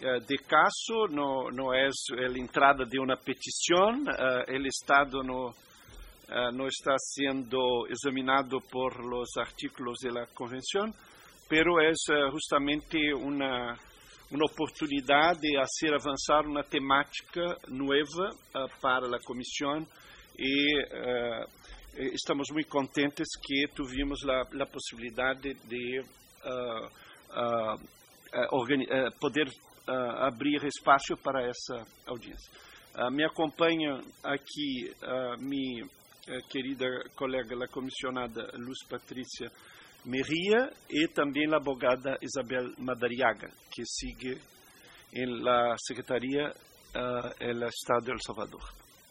de caso, no es la entrada de una petición. El Estado no está siendo examinado por los artículos de la Convención, pero es justamente una oportunidad de hacer avanzar una temática nueva para la Comisión y estamos muy contentes que tuvimos la posibilidad de poder abrir espaço para essa audiência. Me acompanha aqui minha querida colega, a comissionada Luz Patrícia Merria, e também a advogada Isabel Madariaga, que sigue na Secretaria do Estado de El Salvador.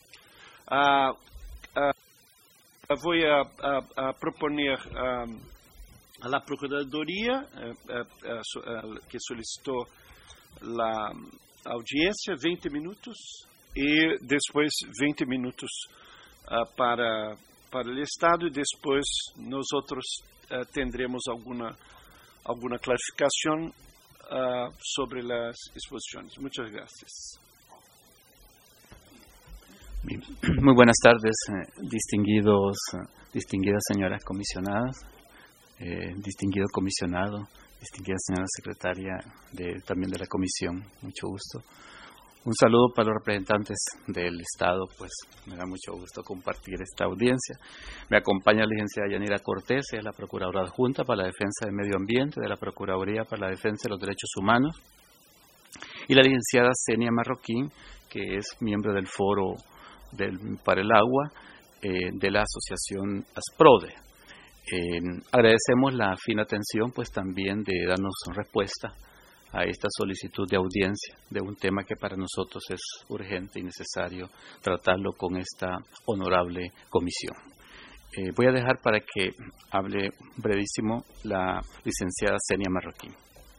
Vou proponer a la Procuradoria, que solicitou a audiência, 20 minutos, e depois 20 minutos para o Estado, e depois nós outros tendremos alguma clarificação sobre as exposições. Muchas gracias. Muy buenas tardes, distinguidas señoras comisionadas, distinguido comisionado, distinguida señora secretaria también de la comisión, mucho gusto. Un saludo para los representantes del Estado, pues me da mucho gusto compartir esta audiencia. Me acompaña la licenciada Yanira Cortés, es la Procuradora Adjunta para la Defensa del Medio Ambiente de la Procuraduría para la Defensa de los Derechos Humanos, y la licenciada Zenia Marroquín, que es miembro del Foro para el Agua de la Asociación ASPRODE. Agradecemos la fina atención, pues también de darnos respuesta a esta solicitud de audiencia de un tema que para nosotros es urgente y necesario tratarlo con esta honorable comisión. Voy a dejar para que hable brevísimo la licenciada Zenia Marroquín.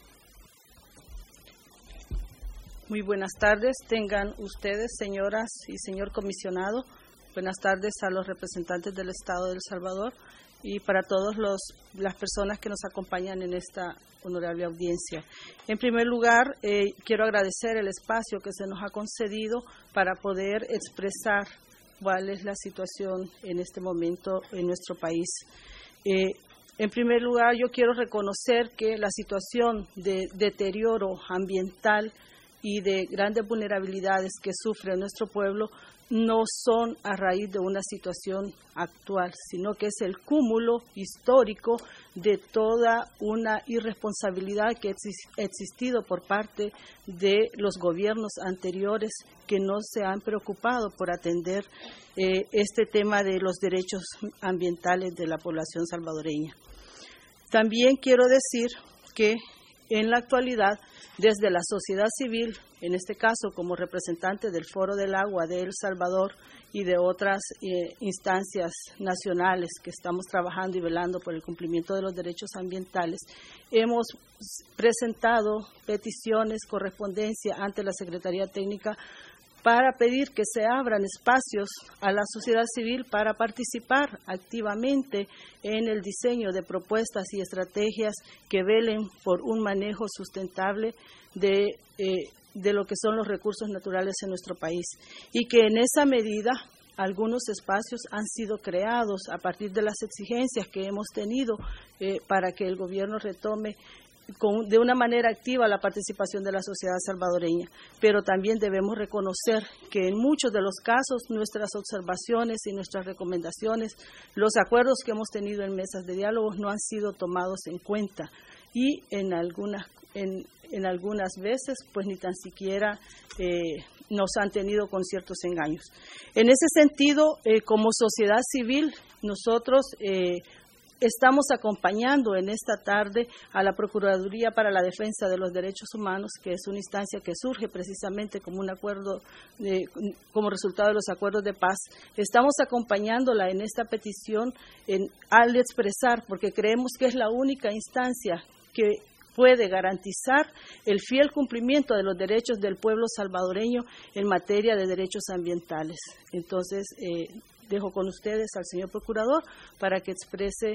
Muy buenas tardes, tengan ustedes, señoras y señor comisionado. Buenas tardes a los representantes del Estado de El Salvador y para todas las personas que nos acompañan en esta honorable audiencia. En primer lugar, quiero agradecer el espacio que se nos ha concedido para poder expresar cuál es la situación en este momento en nuestro país. En primer lugar, yo quiero reconocer que la situación de deterioro ambiental y de grandes vulnerabilidades que sufre nuestro pueblo no son a raíz de una situación actual, sino que es el cúmulo histórico de toda una irresponsabilidad que ha existido por parte de los gobiernos anteriores que no se han preocupado por atender este tema de los derechos ambientales de la población salvadoreña. También quiero decir que en la actualidad, desde la sociedad civil, en este caso como representante del Foro del Agua de El Salvador y de otras instancias nacionales que estamos trabajando y velando por el cumplimiento de los derechos ambientales, hemos presentado peticiones, correspondencia ante la Secretaría Técnica para pedir que se abran espacios a la sociedad civil para participar activamente en el diseño de propuestas y estrategias que velen por un manejo sustentable de lo que son los recursos naturales en nuestro país, y que en esa medida algunos espacios han sido creados a partir de las exigencias que hemos tenido para que el gobierno retome de una manera activa la participación de la sociedad salvadoreña, pero también debemos reconocer que en muchos de los casos nuestras observaciones y nuestras recomendaciones, los acuerdos que hemos tenido en mesas de diálogo no han sido tomados en cuenta, y en algunas veces pues ni tan siquiera nos han tenido con ciertos engaños. En ese sentido, como sociedad civil, nosotros estamos acompañando en esta tarde a la Procuraduría para la Defensa de los Derechos Humanos, que es una instancia que surge precisamente como un acuerdo, como resultado de los acuerdos de paz. Estamos acompañándola en esta petición al expresar, porque creemos que es la única instancia que puede garantizar el fiel cumplimiento de los derechos del pueblo salvadoreño en materia de derechos ambientales. Entonces, dejo con ustedes al señor Procurador para que exprese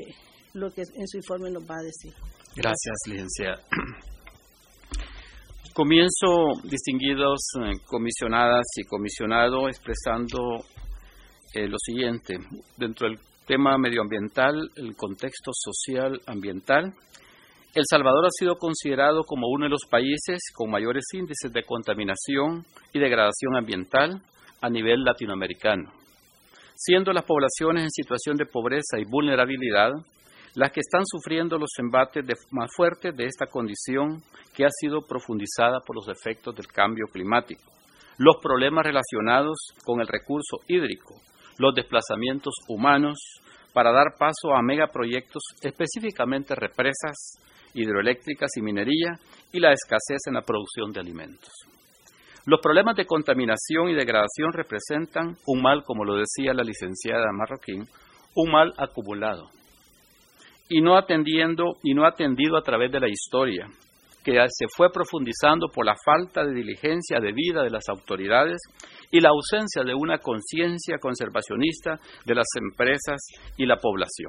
lo que en su informe nos va a decir. Gracias, licenciada. Comienzo, distinguidos comisionadas y comisionado, expresando lo siguiente. Dentro del tema medioambiental, el contexto social ambiental, El Salvador ha sido considerado como uno de los países con mayores índices de contaminación y degradación ambiental a nivel latinoamericano, siendo las poblaciones en situación de pobreza y vulnerabilidad las que están sufriendo los embates más fuertes de esta condición que ha sido profundizada por los efectos del cambio climático, los problemas relacionados con el recurso hídrico, los desplazamientos humanos para dar paso a megaproyectos, específicamente represas hidroeléctricas y minería, y la escasez en la producción de alimentos. Los problemas de contaminación y degradación representan un mal, como lo decía la licenciada Marroquín, un mal acumulado, y no atendido a través de la historia, que se fue profundizando por la falta de diligencia debida de las autoridades y la ausencia de una conciencia conservacionista de las empresas y la población.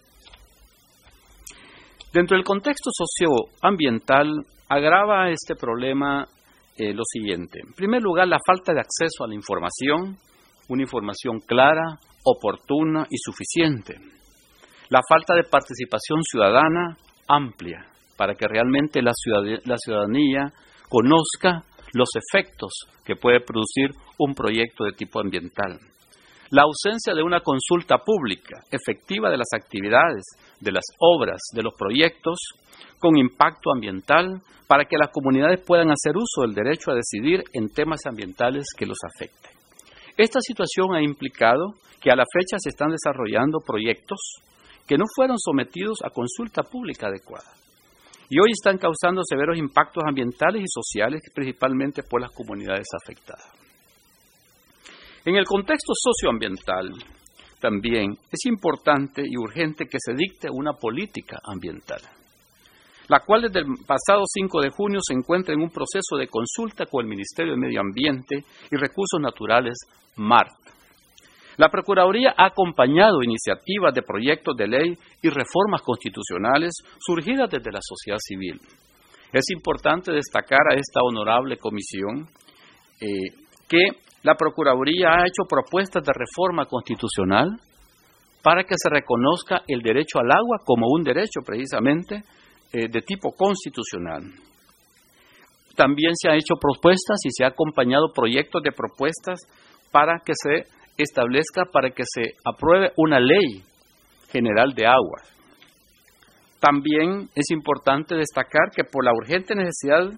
Dentro del contexto socioambiental, agrava este problema lo siguiente. En primer lugar, la falta de acceso a la información, una información clara, oportuna y suficiente. La falta de participación ciudadana amplia, para que realmente la ciudadanía conozca los efectos que puede producir un proyecto de tipo ambiental. La ausencia de una consulta pública efectiva de las actividades, de las obras, de los proyectos con impacto ambiental para que las comunidades puedan hacer uso del derecho a decidir en temas ambientales que los afecten. Esta situación ha implicado que a la fecha se están desarrollando proyectos que no fueron sometidos a consulta pública adecuada y hoy están causando severos impactos ambientales y sociales, principalmente por las comunidades afectadas. En el contexto socioambiental, también es importante y urgente que se dicte una política ambiental, la cual desde el pasado 5 de junio se encuentra en un proceso de consulta con el Ministerio de Medio Ambiente y Recursos Naturales, MART. La Procuraduría ha acompañado iniciativas de proyectos de ley y reformas constitucionales surgidas desde la sociedad civil. Es importante destacar a esta honorable comisión que la Procuraduría ha hecho propuestas de reforma constitucional para que se reconozca el derecho al agua como un derecho precisamente de tipo constitucional. También se han hecho propuestas y se han acompañado proyectos de propuestas para que se establezca, para que se apruebe una ley general de agua. También es importante destacar que por la urgente necesidad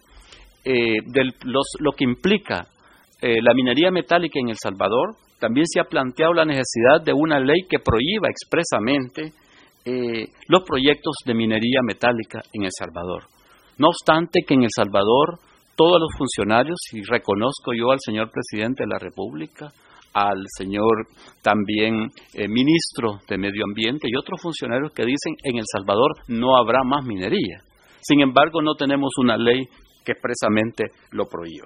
lo que implica la minería metálica en El Salvador, también se ha planteado la necesidad de una ley que prohíba expresamente los proyectos de minería metálica en El Salvador. No obstante que en El Salvador todos los funcionarios, y reconozco yo al señor presidente de la República, al señor también ministro de Medio Ambiente y otros funcionarios que dicen en El Salvador no habrá más minería. Sin embargo, no tenemos una ley que expresamente lo prohíba.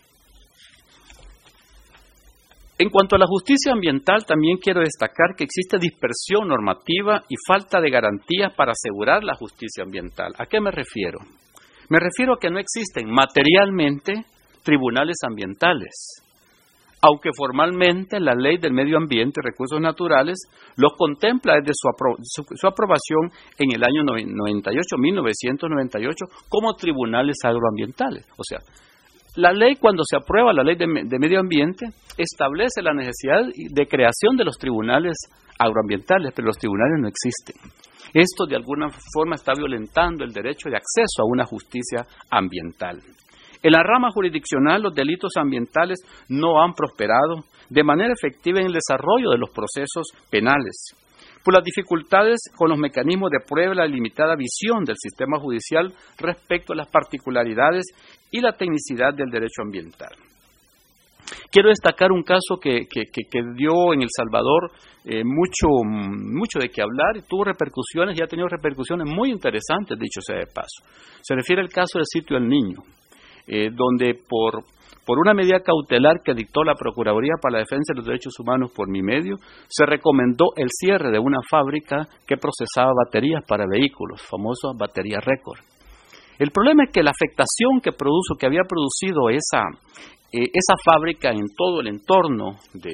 En cuanto a la justicia ambiental, también quiero destacar que existe dispersión normativa y falta de garantías para asegurar la justicia ambiental. ¿A qué me refiero? Me refiero a que no existen materialmente tribunales ambientales, aunque formalmente la Ley del Medio Ambiente y Recursos Naturales los contempla desde su aprobación en el año 1998 como tribunales agroambientales. O sea, la ley, cuando se aprueba la Ley de Medio Ambiente, establece la necesidad de creación de los tribunales agroambientales, pero los tribunales no existen. Esto de alguna forma está violentando el derecho de acceso a una justicia ambiental. En la rama jurisdiccional, los delitos ambientales no han prosperado de manera efectiva en el desarrollo de los procesos penales, por las dificultades con los mecanismos de prueba y la limitada visión del sistema judicial respecto a las particularidades y la tecnicidad del derecho ambiental. Quiero destacar un caso que dio en El Salvador mucho de qué hablar y tuvo repercusiones y ha tenido repercusiones muy interesantes, dicho sea de paso. Se refiere al caso del Sitio El Niño, donde por una medida cautelar que dictó la Procuraduría para la Defensa de los Derechos Humanos por mi medio, se recomendó el cierre de una fábrica que procesaba baterías para vehículos, famosas baterías récord. El problema es que la afectación que había producido esa fábrica en todo el entorno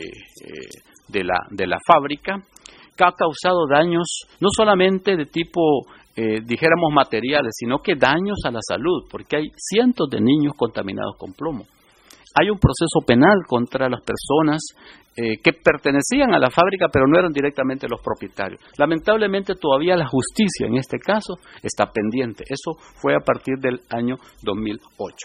de la fábrica, ha causado daños no solamente de tipo, dijéramos, materiales, sino que daños a la salud, porque hay cientos de niños contaminados con plomo. Hay un proceso penal contra las personas que pertenecían a la fábrica, pero no eran directamente los propietarios. Lamentablemente todavía la justicia en este caso está pendiente. Eso fue a partir del año 2008.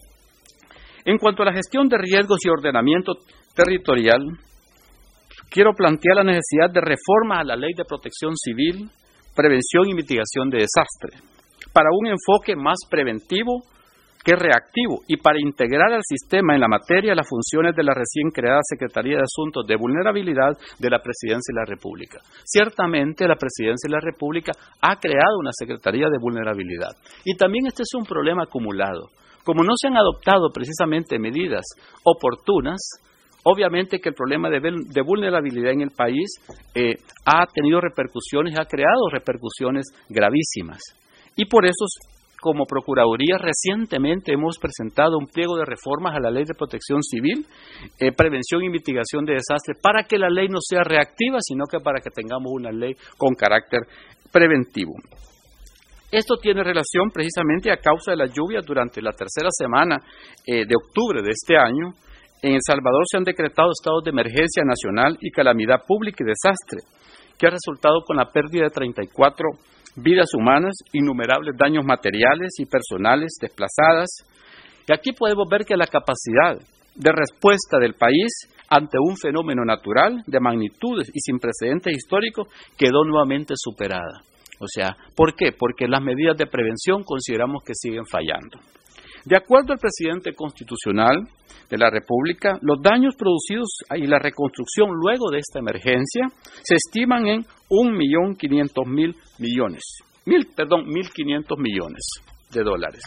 En cuanto a la gestión de riesgos y ordenamiento territorial, quiero plantear la necesidad de reformas a la Ley de Protección Civil, Prevención y Mitigación de Desastres, para un enfoque más preventivo que reactivo y para integrar al sistema en la materia las funciones de la recién creada Secretaría de Asuntos de Vulnerabilidad de la Presidencia de la República. Ciertamente la Presidencia de la República ha creado una Secretaría de Vulnerabilidad y también este es un problema acumulado. Como no se han adoptado precisamente medidas oportunas, obviamente que el problema de vulnerabilidad en el país ha tenido repercusiones, ha creado repercusiones gravísimas. Y por eso, como Procuraduría, recientemente hemos presentado un pliego de reformas a la Ley de Protección Civil, Prevención y Mitigación de Desastres, para que la ley no sea reactiva, sino que para que tengamos una ley con carácter preventivo. Esto tiene relación precisamente a causa de las lluvias durante la tercera semana de octubre de este año. En El Salvador se han decretado estados de emergencia nacional y calamidad pública y desastre, que ha resultado con la pérdida de 34 vidas humanas, innumerables daños materiales y personales desplazadas. Y aquí podemos ver que la capacidad de respuesta del país ante un fenómeno natural de magnitudes y sin precedentes históricos quedó nuevamente superada. O sea, ¿por qué? Porque las medidas de prevención consideramos que siguen fallando. De acuerdo al presidente constitucional de la República, los daños producidos y la reconstrucción luego de esta emergencia se estiman en 1.500.000 millones. 1.500 millones de dólares.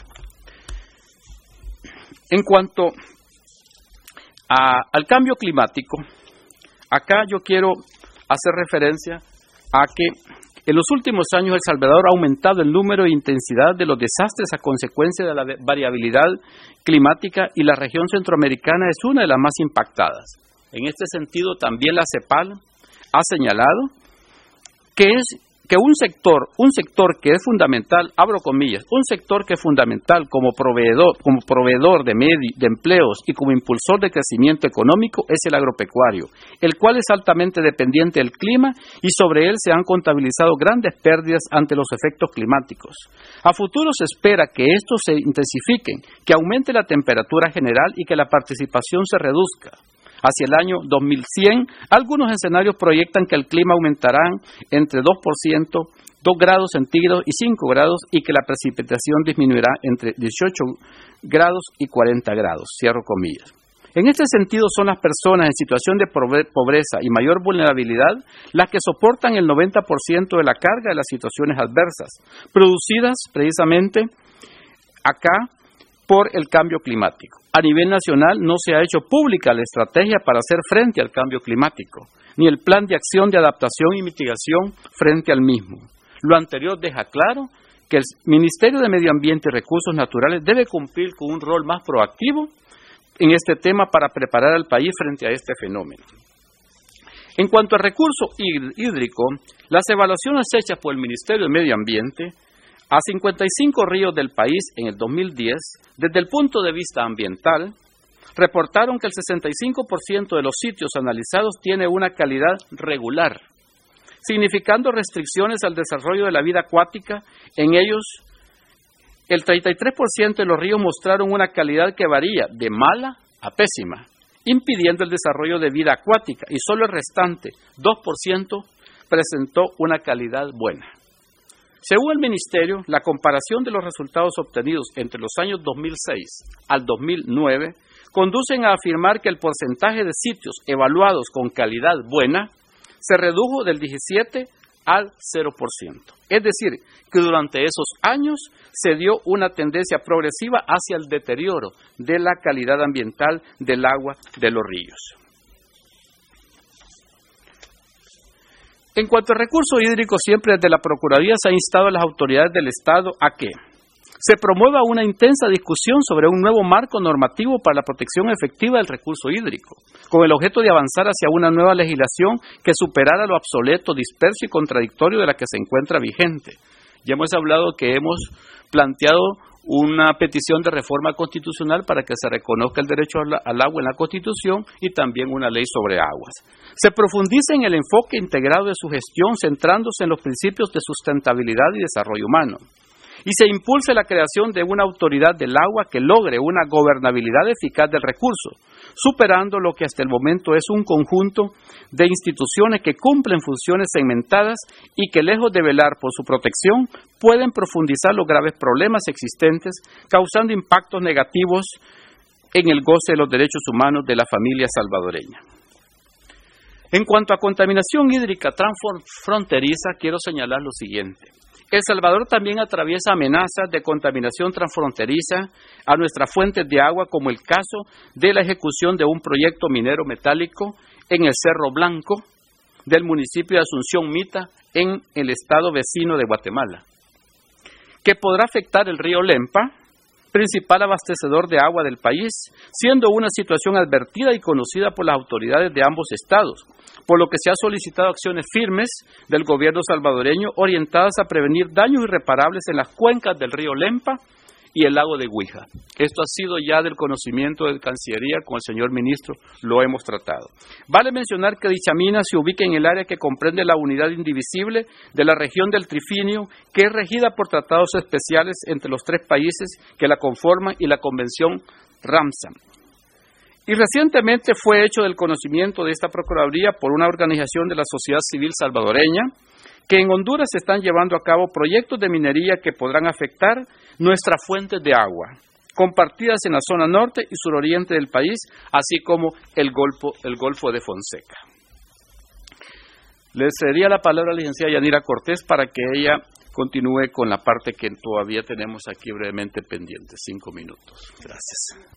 En cuanto al cambio climático, acá yo quiero hacer referencia a que en los últimos años El Salvador ha aumentado el número e intensidad de los desastres a consecuencia de la variabilidad climática y la región centroamericana es una de las más impactadas. En este sentido, también la CEPAL ha señalado que un sector que es fundamental, abro comillas, un sector que es fundamental como proveedor de empleos y como impulsor de crecimiento económico es el agropecuario, el cual es altamente dependiente del clima y sobre él se han contabilizado grandes pérdidas ante los efectos climáticos. A futuro se espera que estos se intensifiquen, que aumente la temperatura general y que la participación se reduzca. Hacia el año 2100, algunos escenarios proyectan que el clima aumentará entre 2%, 2 grados centígrados y 5 grados y que la precipitación disminuirá entre 18 grados y 40 grados, cierro comillas. En este sentido son las personas en situación de pobreza y mayor vulnerabilidad las que soportan el 90% de la carga de las situaciones adversas, producidas precisamente acá por el cambio climático. A nivel nacional no se ha hecho pública la estrategia para hacer frente al cambio climático, ni el plan de acción de adaptación y mitigación frente al mismo. Lo anterior deja claro que el Ministerio de Medio Ambiente y Recursos Naturales debe cumplir con un rol más proactivo en este tema para preparar al país frente a este fenómeno. En cuanto al recurso hídrico, las evaluaciones hechas por el Ministerio de Medio Ambiente a 55 ríos del país en el 2010, desde el punto de vista ambiental, reportaron que el 65% de los sitios analizados tiene una calidad regular, significando restricciones al desarrollo de la vida acuática. En ellos, el 33% de los ríos mostraron una calidad que varía de mala a pésima, impidiendo el desarrollo de vida acuática, y solo el restante, 2%, presentó una calidad buena. Según el Ministerio, la comparación de los resultados obtenidos entre los años 2006 al 2009 conducen a afirmar que el porcentaje de sitios evaluados con calidad buena se redujo del 17 al 0%. Es decir, que durante esos años se dio una tendencia progresiva hacia el deterioro de la calidad ambiental del agua de los ríos. En cuanto al recurso hídrico, siempre desde la Procuraduría se ha instado a las autoridades del Estado a que se promueva una intensa discusión sobre un nuevo marco normativo para la protección efectiva del recurso hídrico, con el objeto de avanzar hacia una nueva legislación que superara lo obsoleto, disperso y contradictorio de la que se encuentra vigente. Ya hemos hablado que hemos planteado una petición de reforma constitucional para que se reconozca el derecho al agua en la Constitución y también una ley sobre aguas. Se profundice en el enfoque integrado de su gestión, centrándose en los principios de sustentabilidad y desarrollo humano. Y se impulse la creación de una autoridad del agua que logre una gobernabilidad eficaz del recurso, superando lo que hasta el momento es un conjunto de instituciones que cumplen funciones segmentadas y que, lejos de velar por su protección, pueden profundizar los graves problemas existentes, causando impactos negativos en el goce de los derechos humanos de la familia salvadoreña. En cuanto a contaminación hídrica transfronteriza, quiero señalar lo siguiente. El Salvador también atraviesa amenazas de contaminación transfronteriza a nuestras fuentes de agua, como el caso de la ejecución de un proyecto minero metálico en el Cerro Blanco del municipio de Asunción Mita, en el estado vecino de Guatemala, que podrá afectar el río Lempa, principal abastecedor de agua del país, siendo una situación advertida y conocida por las autoridades de ambos estados, por lo que se ha solicitado acciones firmes del gobierno salvadoreño orientadas a prevenir daños irreparables en las cuencas del río Lempa y el lago de Guija. Esto ha sido ya del conocimiento de Cancillería, con el señor ministro lo hemos tratado. Vale mencionar que dicha mina se ubica en el área que comprende la unidad indivisible de la región del Trifinio, que es regida por tratados especiales entre los tres países que la conforman y la Convención Ramsar. Y recientemente fue hecho del conocimiento de esta Procuraduría por una organización de la sociedad civil salvadoreña que en Honduras se están llevando a cabo proyectos de minería que podrán afectar nuestras fuentes de agua, compartidas en la zona norte y suroriente del país, así como el Golfo de Fonseca. Le cedería la palabra a la licenciada Yanira Cortés para que ella continúe con la parte que todavía tenemos aquí brevemente pendiente. 5 minutos. Gracias.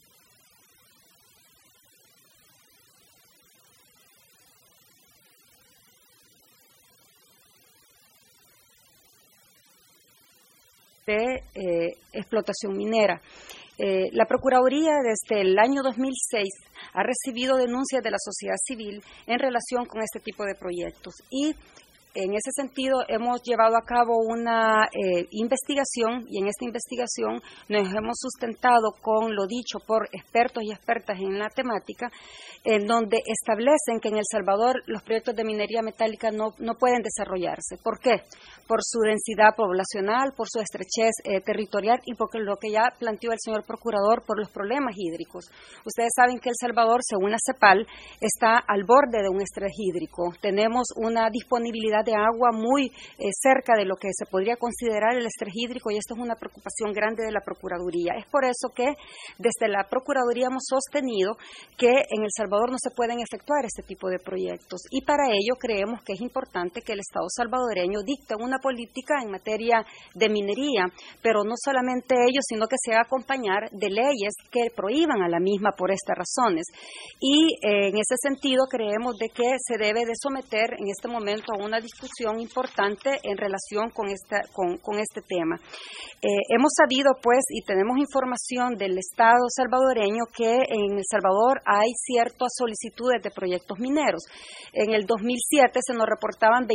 De explotación minera. La Procuraduría desde el año 2006 ha recibido denuncias de la sociedad civil en relación con este tipo de proyectos y en ese sentido hemos llevado a cabo una investigación y en esta investigación nos hemos sustentado con lo dicho por expertos y expertas en la temática, en donde establecen que en El Salvador los proyectos de minería metálica no pueden desarrollarse. ¿Por qué? Por su densidad poblacional, por su estrechez territorial y por lo que ya planteó el señor Procurador, por los problemas hídricos. Ustedes saben que El Salvador, según la CEPAL, está al borde de un estrés hídrico. Tenemos una disponibilidad de agua muy cerca de lo que se podría considerar el estrés hídrico y esto es una preocupación grande de la Procuraduría. Es por eso que desde la Procuraduría hemos sostenido que en El Salvador no se pueden efectuar este tipo de proyectos y para ello creemos que es importante que el Estado salvadoreño dicte una política en materia de minería, pero no solamente ello, sino que se haga acompañar de leyes que prohíban a la misma por estas razones. Y en ese sentido creemos de que se debe de someter en este momento a una discusión importante en relación con este tema. Hemos sabido, pues, y tenemos información del Estado salvadoreño que en El Salvador hay ciertas solicitudes de proyectos mineros. En el 2007 se nos reportaban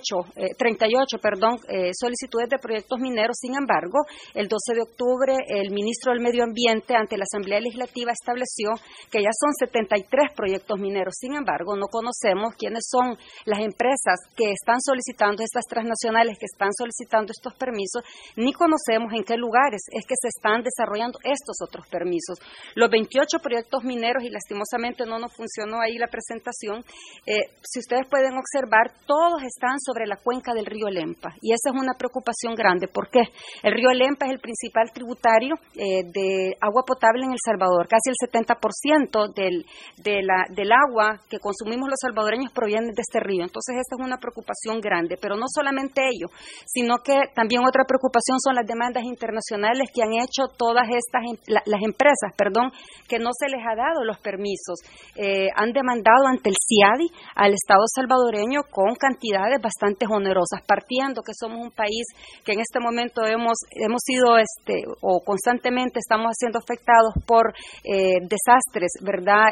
38 solicitudes de proyectos mineros. Sin embargo, el 12 de octubre el ministro del Medio Ambiente ante la Asamblea Legislativa estableció que ya son 73 proyectos mineros. Sin embargo, no conocemos quiénes son las empresas que están solicitando, estas transnacionales que están solicitando estos permisos, ni conocemos en qué lugares es que se están desarrollando estos otros permisos. Los 28 proyectos mineros, y lastimosamente no nos funcionó ahí la presentación, si ustedes pueden observar, todos están sobre la cuenca del río Lempa, y esa es una preocupación grande. ¿Por qué? El río Lempa es el principal tributario de agua potable en El Salvador. Casi el 70% del agua que consumimos los salvadoreños proviene de este río. Entonces, esta es una preocupación preocupación grande, pero no solamente ello, sino que también otra preocupación son las demandas internacionales que han hecho todas las empresas, que no se les ha dado los permisos. Han demandado ante el CIADI al Estado salvadoreño con cantidades bastante onerosas, partiendo que somos un país que en este momento hemos sido o constantemente estamos siendo afectados por desastres, ¿verdad?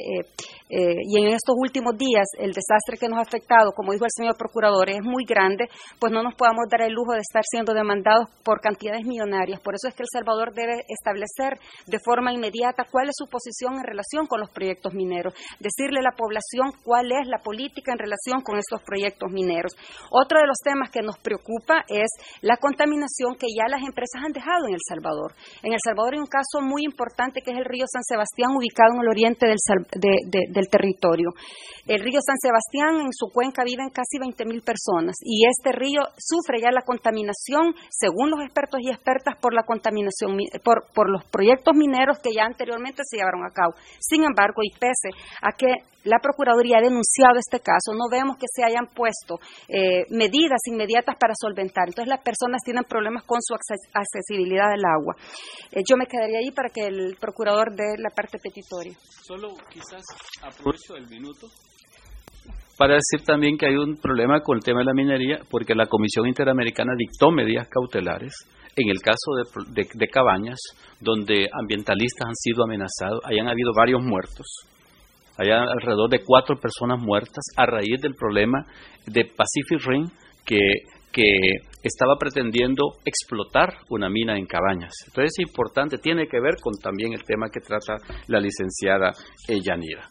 Y en estos últimos días el desastre que nos ha afectado, como dijo el señor procurador, es muy grande, pues no nos podamos dar el lujo de estar siendo demandados por cantidades millonarias. Por eso es que El Salvador debe establecer de forma inmediata cuál es su posición en relación con los proyectos mineros, decirle a la población cuál es la política en relación con estos proyectos mineros. Otro de los temas que nos preocupa es la contaminación que ya las empresas han dejado en El Salvador. En El Salvador hay un caso muy importante que es el río San Sebastián, ubicado en el oriente del territorio. El río San Sebastián, en su cuenca viven casi 20,000 personas y este río sufre ya la contaminación, según los expertos y expertas, por la contaminación, por los proyectos mineros que ya anteriormente se llevaron a cabo. Sin embargo, y pese a que la Procuraduría ha denunciado este caso, no vemos que se hayan puesto medidas inmediatas para solventar. Entonces las personas tienen problemas con su accesibilidad al agua. Yo me quedaría ahí para que el procurador dé la parte petitoria. Solo quizás aprovecho el minuto para decir también que hay un problema con el tema de la minería, porque la Comisión Interamericana dictó medidas cautelares en el caso de Cabañas, donde ambientalistas han sido amenazados, hayan habido varios muertos. Hay alrededor de 4 personas muertas a raíz del problema de Pacific Rim que estaba pretendiendo explotar una mina en Cabañas. Entonces es importante, tiene que ver con también el tema que trata la licenciada Yanira.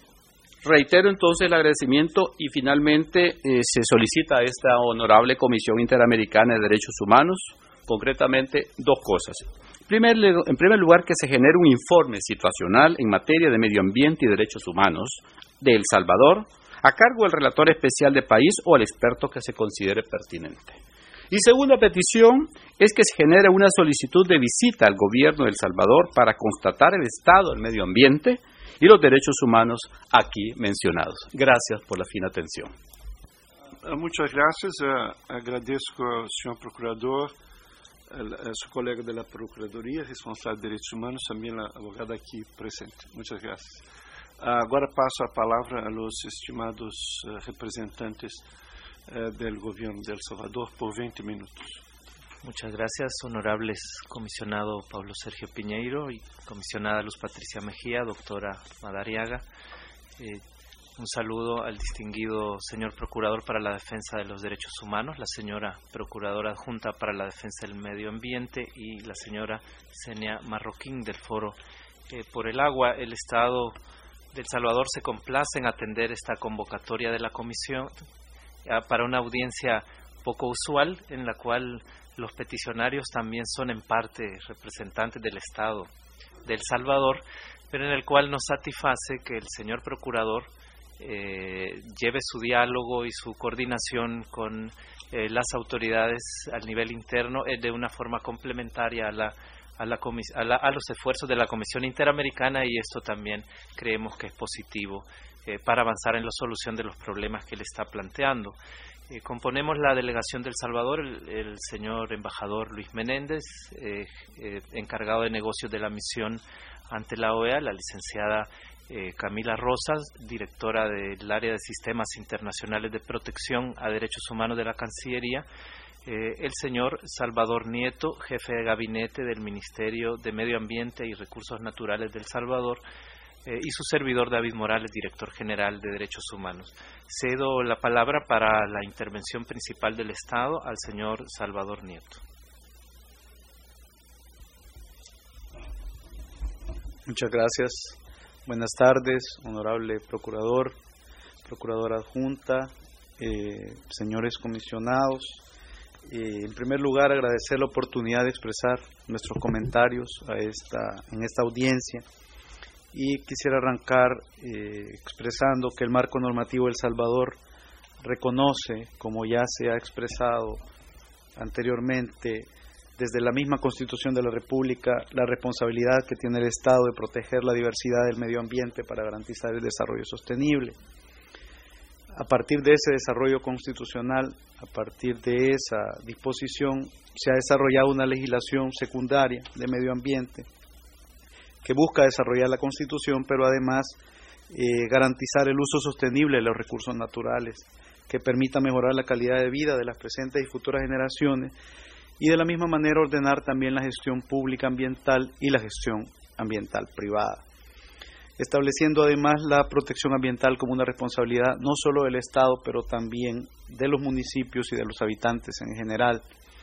Reitero entonces el agradecimiento y finalmente se solicita a esta honorable Comisión Interamericana de Derechos Humanos, concretamente 2 cosas. En primer lugar, que se genere un informe situacional en materia de medio ambiente y derechos humanos de El Salvador, a cargo del relator especial de país o el experto que se considere pertinente. Y segunda petición es que se genere una solicitud de visita al gobierno de El Salvador para constatar el estado del medio ambiente y los derechos humanos aquí mencionados. Gracias por la fina atención. Muchas gracias. Agradezco al señor procurador, a su colega de la Procuraduría, responsable de Derechos Humanos, también la abogada aquí presente. Muchas gracias. Agora paso a palavra a los estimados representantes del gobierno de El Salvador por 20 minutos. Muchas gracias, honorables comisionado Pablo Sergio Piñeiro y comisionada Luz Patricia Mejía, doctora Madariaga. Un saludo al distinguido señor Procurador para la Defensa de los Derechos Humanos, la señora Procuradora Adjunta para la Defensa del Medio Ambiente y la señora Senia Marroquín del Foro por el Agua. El Estado de El Salvador se complace en atender esta convocatoria de la Comisión para una audiencia poco usual, en la cual los peticionarios también son en parte representantes del Estado de El Salvador, pero en el cual nos satisface que el señor Procurador lleve su diálogo y su coordinación con las autoridades al nivel interno de una forma complementaria a los esfuerzos de la Comisión Interamericana, y esto también creemos que es positivo para avanzar en la solución de los problemas que él está planteando. Componemos la delegación de El Salvador, el señor embajador Luis Menéndez, encargado de negocios de la misión ante la OEA, la licenciada Camila Rosas, directora del área de sistemas internacionales de protección a derechos humanos de la Cancillería, el señor Salvador Nieto, jefe de gabinete del Ministerio de Medio Ambiente y Recursos Naturales de El Salvador, y su servidor David Morales, director general de Derechos Humanos. Cedo la palabra para la intervención principal del Estado al señor Salvador Nieto. Muchas gracias. Buenas tardes, honorable procurador, procuradora adjunta, señores comisionados. En primer lugar, agradecer la oportunidad de expresar nuestros comentarios en esta audiencia. Y quisiera arrancar expresando que el marco normativo de El Salvador reconoce, como ya se ha expresado anteriormente, desde la misma Constitución de la República, la responsabilidad que tiene el Estado de proteger la diversidad del medio ambiente para garantizar el desarrollo sostenible. A partir de ese desarrollo constitucional, a partir de esa disposición, se ha desarrollado una legislación secundaria de medio ambiente que busca desarrollar la Constitución, pero además garantizar el uso sostenible de los recursos naturales, que permita mejorar la calidad de vida de las presentes y futuras generaciones, y de la misma manera ordenar también la gestión pública ambiental y la gestión ambiental privada, estableciendo además la protección ambiental como una responsabilidad no solo del Estado, pero también de los municipios y de los habitantes en general.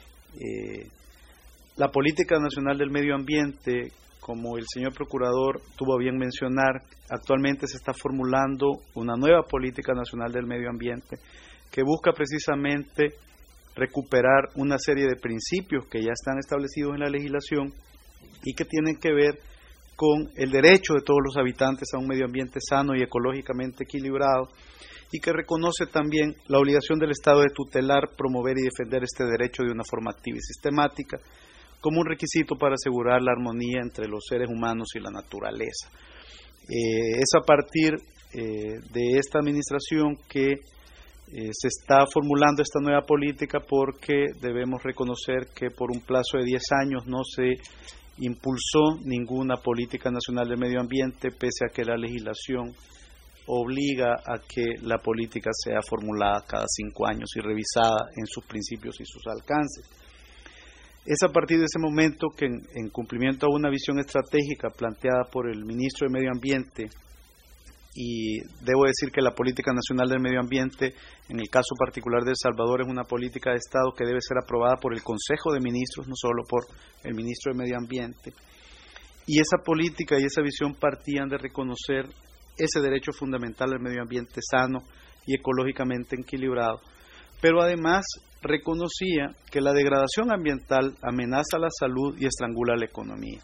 La Política Nacional del Medio Ambiente, como el señor Procurador tuvo a bien mencionar, actualmente se está formulando una nueva Política Nacional del Medio Ambiente que busca precisamente recuperar una serie de principios que ya están establecidos en la legislación y que tienen que ver con el derecho de todos los habitantes a un medio ambiente sano y ecológicamente equilibrado, y que reconoce también la obligación del Estado de tutelar, promover y defender este derecho de una forma activa y sistemática, como un requisito para asegurar la armonía entre los seres humanos y la naturaleza. Es a partir de esta administración que se está formulando esta nueva política, porque debemos reconocer que por un plazo de 10 años no se impulsó ninguna política nacional de medio ambiente, pese a que la legislación obliga a que la política sea formulada cada 5 años y revisada en sus principios y sus alcances. Es a partir de ese momento que, en cumplimiento a una visión estratégica planteada por el ministro de Medio Ambiente, y debo decir que la Política Nacional del Medio Ambiente, en el caso particular de El Salvador, es una política de Estado que debe ser aprobada por el Consejo de Ministros, no solo por el ministro de Medio Ambiente. Y esa política y esa visión partían de reconocer ese derecho fundamental al medio ambiente sano y ecológicamente equilibrado, pero además reconocía que la degradación ambiental amenaza la salud y estrangula la economía.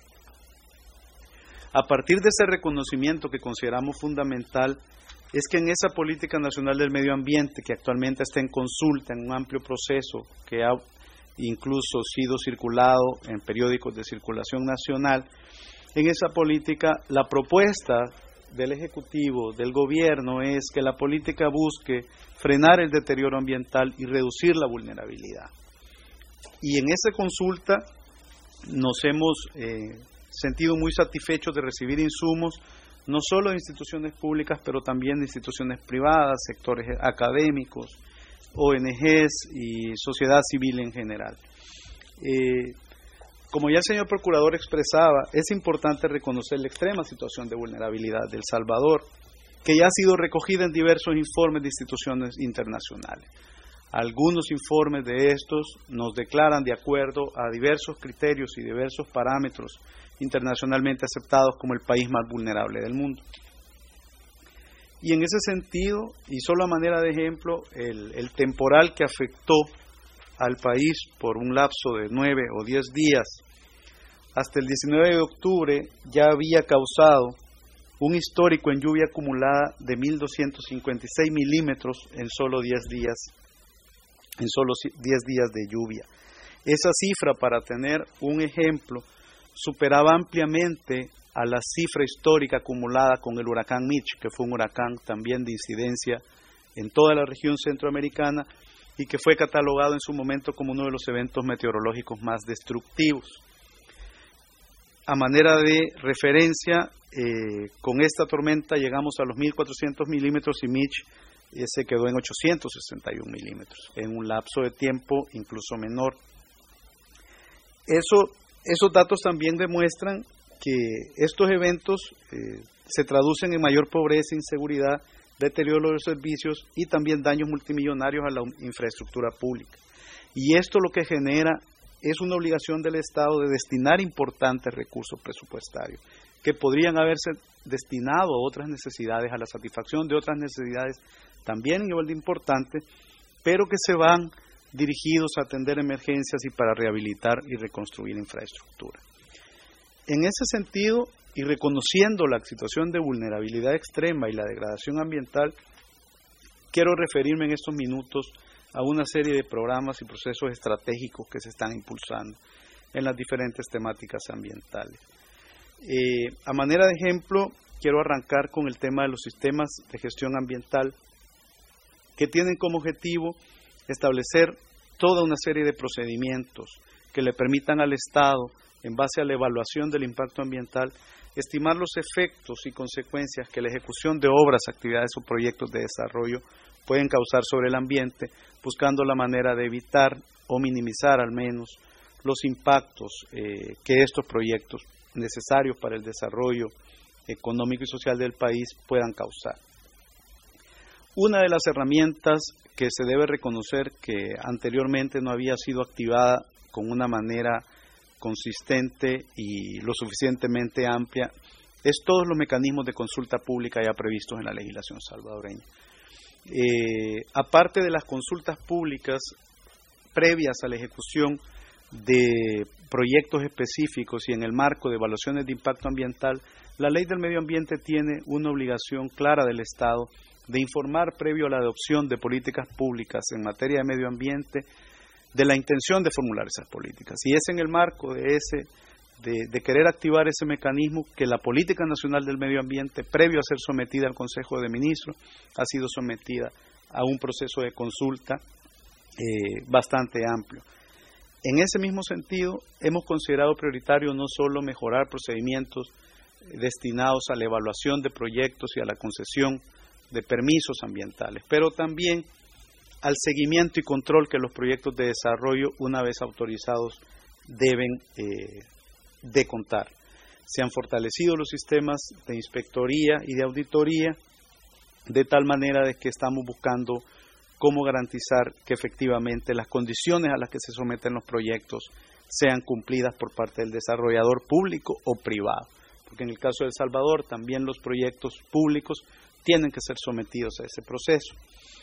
A partir de ese reconocimiento que consideramos fundamental, es que en esa Política Nacional del Medio Ambiente, que actualmente está en consulta, en un amplio proceso que ha incluso sido circulado en periódicos de circulación nacional, en esa política la propuesta del Ejecutivo, del Gobierno, es que la política busque frenar el deterioro ambiental y reducir la vulnerabilidad. Y en esa consulta nos hemos sentido muy satisfechos de recibir insumos, no solo de instituciones públicas, pero también de instituciones privadas, sectores académicos, ONGs y sociedad civil en general. Como ya el señor Procurador expresaba, es importante reconocer la extrema situación de vulnerabilidad de El Salvador, que ya ha sido recogida en diversos informes de instituciones internacionales. Algunos informes de estos nos declaran de acuerdo a diversos criterios y diversos parámetros internacionalmente aceptados como el país más vulnerable del mundo. Y en ese sentido, y solo a manera de ejemplo, el temporal que afectó al país por un lapso de 9 o 10 días, hasta el 19 de octubre ya había causado un histórico en lluvia acumulada de 1.256 milímetros en solo 10 días, de lluvia. Esa cifra, para tener un ejemplo, superaba ampliamente a la cifra histórica acumulada con el huracán Mitch, que fue un huracán también de incidencia en toda la región centroamericana y que fue catalogado en su momento como uno de los eventos meteorológicos más destructivos. A manera de referencia, con esta tormenta llegamos a los 1.400 milímetros y Mitch se quedó en 861 milímetros, en un lapso de tiempo incluso menor. Esos datos también demuestran que estos eventos se traducen en mayor pobreza, inseguridad, deterioro de los servicios y también daños multimillonarios a la infraestructura pública. Y esto lo que genera es una obligación del Estado de destinar importantes recursos presupuestarios que podrían haberse destinado a otras necesidades, a la satisfacción de otras necesidades también igual de importantes, pero que se van dirigidos a atender emergencias y para rehabilitar y reconstruir infraestructura. En ese sentido, y reconociendo la situación de vulnerabilidad extrema y la degradación ambiental, quiero referirme en estos minutos a una serie de programas y procesos estratégicos que se están impulsando en las diferentes temáticas ambientales. A manera de ejemplo, quiero arrancar con el tema de los sistemas de gestión ambiental, que tienen como objetivo establecer toda una serie de procedimientos que le permitan al Estado, en base a la evaluación del impacto ambiental, estimar los efectos y consecuencias que la ejecución de obras, actividades o proyectos de desarrollo pueden causar sobre el ambiente, buscando la manera de evitar o minimizar al menos los impactos que estos proyectos necesarios para el desarrollo económico y social del país puedan causar. Una de las herramientas que se debe reconocer que anteriormente no había sido activada con una manera consistente y lo suficientemente amplia es todos los mecanismos de consulta pública ya previstos en la legislación salvadoreña. Aparte de las consultas públicas previas a la ejecución de proyectos específicos y en el marco de evaluaciones de impacto ambiental, la Ley del Medio Ambiente tiene una obligación clara del Estado de informar previo a la adopción de políticas públicas en materia de medio ambiente de la intención de formular esas políticas. Y es en el marco de querer activar ese mecanismo que la Política Nacional del Medio Ambiente, previo a ser sometida al Consejo de Ministros, ha sido sometida a un proceso de consulta bastante amplio. En ese mismo sentido, hemos considerado prioritario no solo mejorar procedimientos destinados a la evaluación de proyectos y a la concesión de permisos ambientales, pero también al seguimiento y control que los proyectos de desarrollo, una vez autorizados, deben de contar. Se han fortalecido los sistemas de inspectoría y de auditoría de tal manera de que estamos buscando cómo garantizar que efectivamente las condiciones a las que se someten los proyectos sean cumplidas por parte del desarrollador público o privado, porque en el caso de El Salvador también los proyectos públicos tienen que ser sometidos a ese proceso.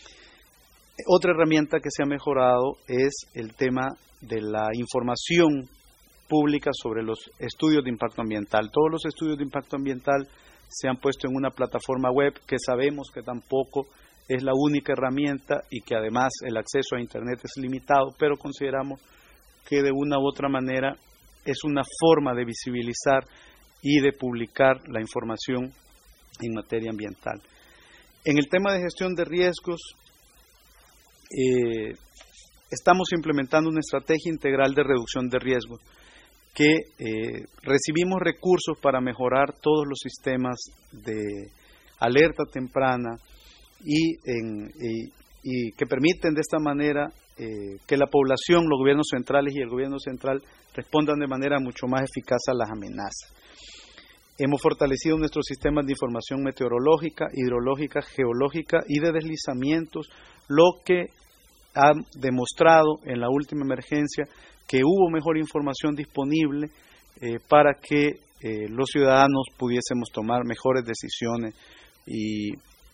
Otra herramienta que se ha mejorado es el tema de la información pública sobre los estudios de impacto ambiental. Todos los estudios de impacto ambiental se han puesto en una plataforma web que sabemos que tampoco es la única herramienta y que además el acceso a Internet es limitado, pero consideramos que de una u otra manera es una forma de visibilizar y de publicar la información en materia ambiental. En el tema de gestión de riesgos, estamos implementando una estrategia integral de reducción de riesgos que recibimos recursos para mejorar todos los sistemas de alerta temprana y que permiten de esta manera que la población, los gobiernos centrales y el gobierno central respondan de manera mucho más eficaz a las amenazas. Hemos fortalecido nuestros sistemas de información meteorológica, hidrológica, geológica y de deslizamientos, lo que ha demostrado en la última emergencia que hubo mejor información disponible para que los ciudadanos pudiésemos tomar mejores decisiones y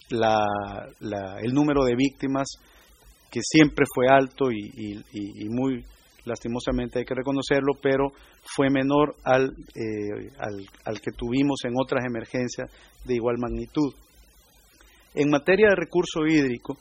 el número de víctimas, que siempre fue alto y muy lastimosamente hay que reconocerlo, pero fue menor al que tuvimos en otras emergencias de igual magnitud. En materia de recurso hídrico,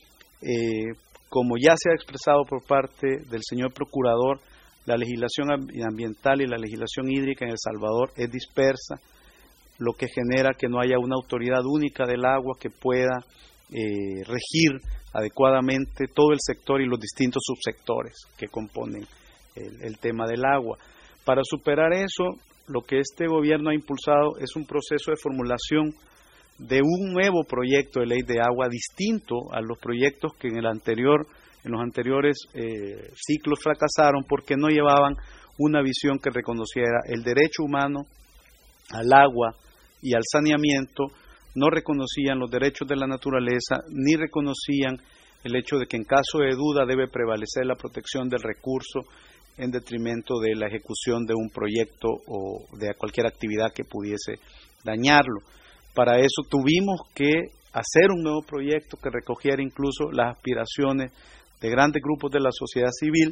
como ya se ha expresado por parte del señor Procurador, la legislación ambiental y la legislación hídrica en El Salvador es dispersa, lo que genera que no haya una autoridad única del agua que pueda regir adecuadamente todo el sector y los distintos subsectores que componen el tema del agua. Para superar eso, lo que este gobierno ha impulsado es un proceso de formulación de un nuevo proyecto de ley de agua distinto a los proyectos que en los anteriores ciclos fracasaron porque no llevaban una visión que reconociera el derecho humano al agua y al saneamiento, no reconocían los derechos de la naturaleza, ni reconocían el hecho de que en caso de duda debe prevalecer la protección del recurso en detrimento de la ejecución de un proyecto o de cualquier actividad que pudiese dañarlo. Para eso tuvimos que hacer un nuevo proyecto que recogiera incluso las aspiraciones de grandes grupos de la sociedad civil,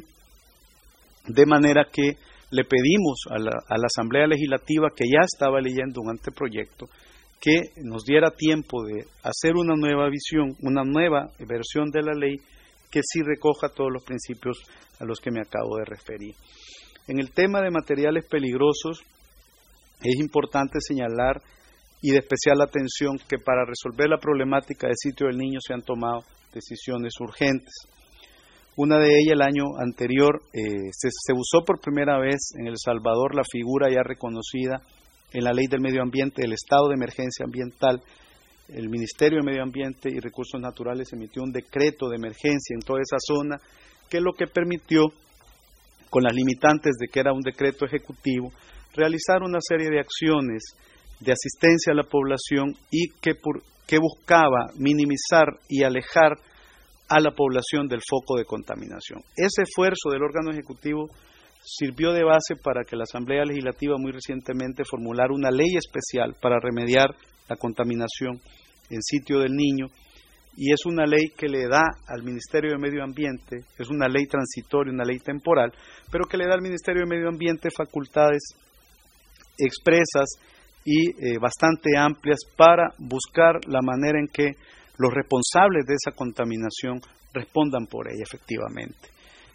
de manera que le pedimos a la Asamblea Legislativa, que ya estaba leyendo un anteproyecto, que nos diera tiempo de hacer una nueva visión, una nueva versión de la ley que sí recoja todos los principios a los que me acabo de referir. En el tema de materiales peligrosos, es importante señalar y de especial atención que para resolver la problemática del Sitio del Niño se han tomado decisiones urgentes. Una de ellas, el año anterior, se usó por primera vez en El Salvador la figura ya reconocida en la Ley del Medio Ambiente, el estado de emergencia ambiental. El Ministerio de Medio Ambiente y Recursos Naturales emitió un decreto de emergencia en toda esa zona, que es lo que permitió, con las limitantes de que era un decreto ejecutivo, realizar una serie de acciones de asistencia a la población y que buscaba minimizar y alejar a la población del foco de contaminación. Ese esfuerzo del órgano ejecutivo sirvió de base para que la Asamblea Legislativa muy recientemente formulara una ley especial para remediar la contaminación en Sitio del Niño, y es una ley que le da al Ministerio de Medio Ambiente, es una ley transitoria, una ley temporal, pero que le da al Ministerio de Medio Ambiente facultades expresas y bastante amplias para buscar la manera en que los responsables de esa contaminación respondan por ella efectivamente.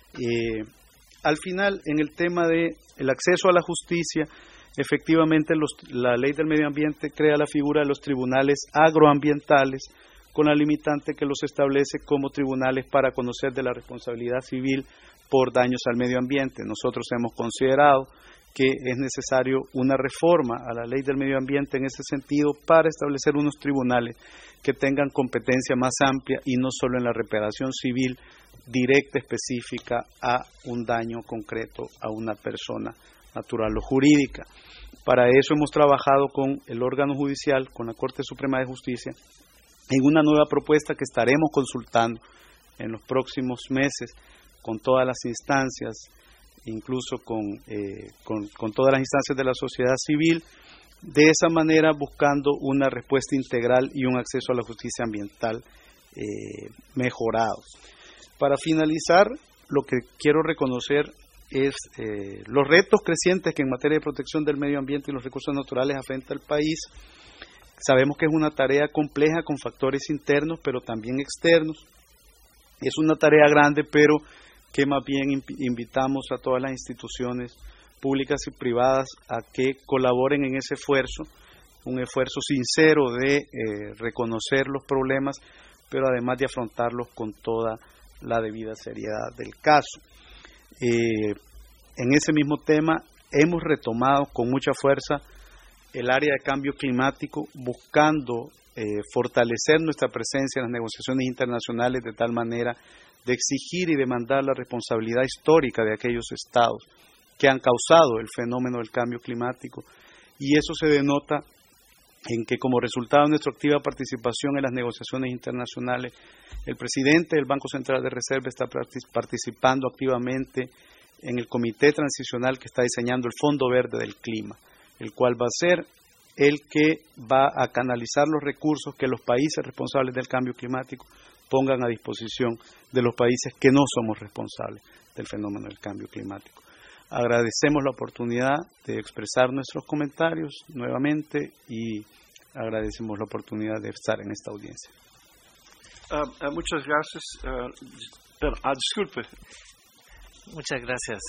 Al final, en el tema del acceso a la justicia, efectivamente la Ley del Medio Ambiente crea la figura de los tribunales agroambientales, con la limitante que los establece como tribunales para conocer de la responsabilidad civil por daños al medio ambiente. Nosotros hemos considerado que es necesario una reforma a la Ley del Medio Ambiente en ese sentido para establecer unos tribunales que tengan competencia más amplia y no solo en la reparación civil directa, específica a un daño concreto a una persona natural o jurídica. Para eso hemos trabajado con el órgano judicial, con la Corte Suprema de Justicia, en una nueva propuesta que estaremos consultando en los próximos meses con todas las instancias, incluso con todas las instancias de la sociedad civil, de esa manera buscando una respuesta integral y un acceso a la justicia ambiental mejorados. Para finalizar, lo que quiero reconocer es los retos crecientes que en materia de protección del medio ambiente y los recursos naturales afrenta el país. Sabemos que es una tarea compleja con factores internos, pero también externos. Es una tarea grande, pero que más bien invitamos a todas las instituciones públicas y privadas a que colaboren en ese esfuerzo, un esfuerzo sincero de reconocer los problemas, pero además de afrontarlos con toda la debida seriedad del caso. En ese mismo tema hemos retomado con mucha fuerza el área de cambio climático, buscando fortalecer nuestra presencia en las negociaciones internacionales de tal manera de exigir y demandar la responsabilidad histórica de aquellos estados que han causado el fenómeno del cambio climático, y eso se denota en que como resultado de nuestra activa participación en las negociaciones internacionales, el presidente del Banco Central de Reserva está participando activamente en el comité transicional que está diseñando el Fondo Verde del Clima, el cual va a ser el que va a canalizar los recursos que los países responsables del cambio climático pongan a disposición de los países que no somos responsables del fenómeno del cambio climático. Agradecemos la oportunidad de expresar nuestros comentarios nuevamente y agradecemos la oportunidad de estar en esta audiencia. Muchas gracias. Disculpe. Muchas gracias.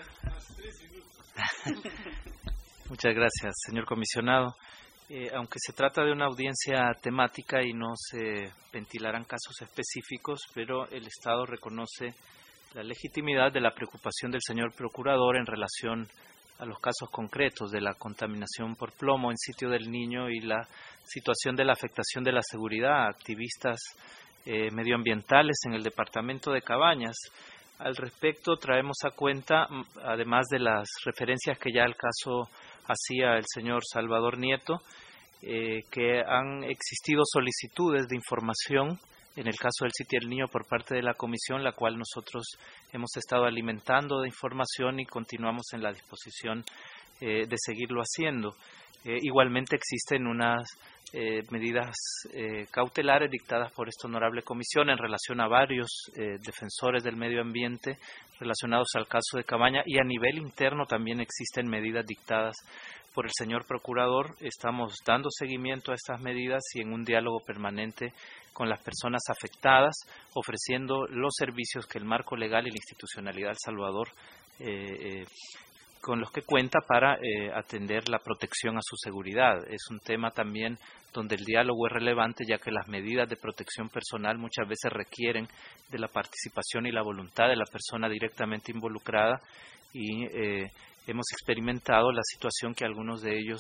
Muchas gracias, señor comisionado. Aunque se trata de una audiencia temática y no se ventilarán casos específicos, pero el Estado reconoce la legitimidad de la preocupación del señor procurador en relación a los casos concretos de la contaminación por plomo en Sitio del Niño y la situación de la afectación de la seguridad a activistas medioambientales en el departamento de Cabañas. Al respecto, traemos a cuenta, además de las referencias que ya al caso hacía el señor Salvador Nieto, que han existido solicitudes de información en el caso del Sitio del Niño por parte de la Comisión, la cual nosotros hemos estado alimentando de información y continuamos en la disposición de seguirlo haciendo. Igualmente existen unas medidas cautelares dictadas por esta honorable comisión en relación a varios defensores del medio ambiente relacionados al caso de Cabaña, y a nivel interno también existen medidas dictadas por el señor procurador. Estamos dando seguimiento a estas medidas y en un diálogo permanente con las personas afectadas, ofreciendo los servicios que el marco legal y la institucionalidad de El Salvador con los que cuenta para atender la protección a su seguridad. Es un tema también donde el diálogo es relevante, ya que las medidas de protección personal muchas veces requieren de la participación y la voluntad de la persona directamente involucrada, y hemos experimentado la situación que algunos de ellos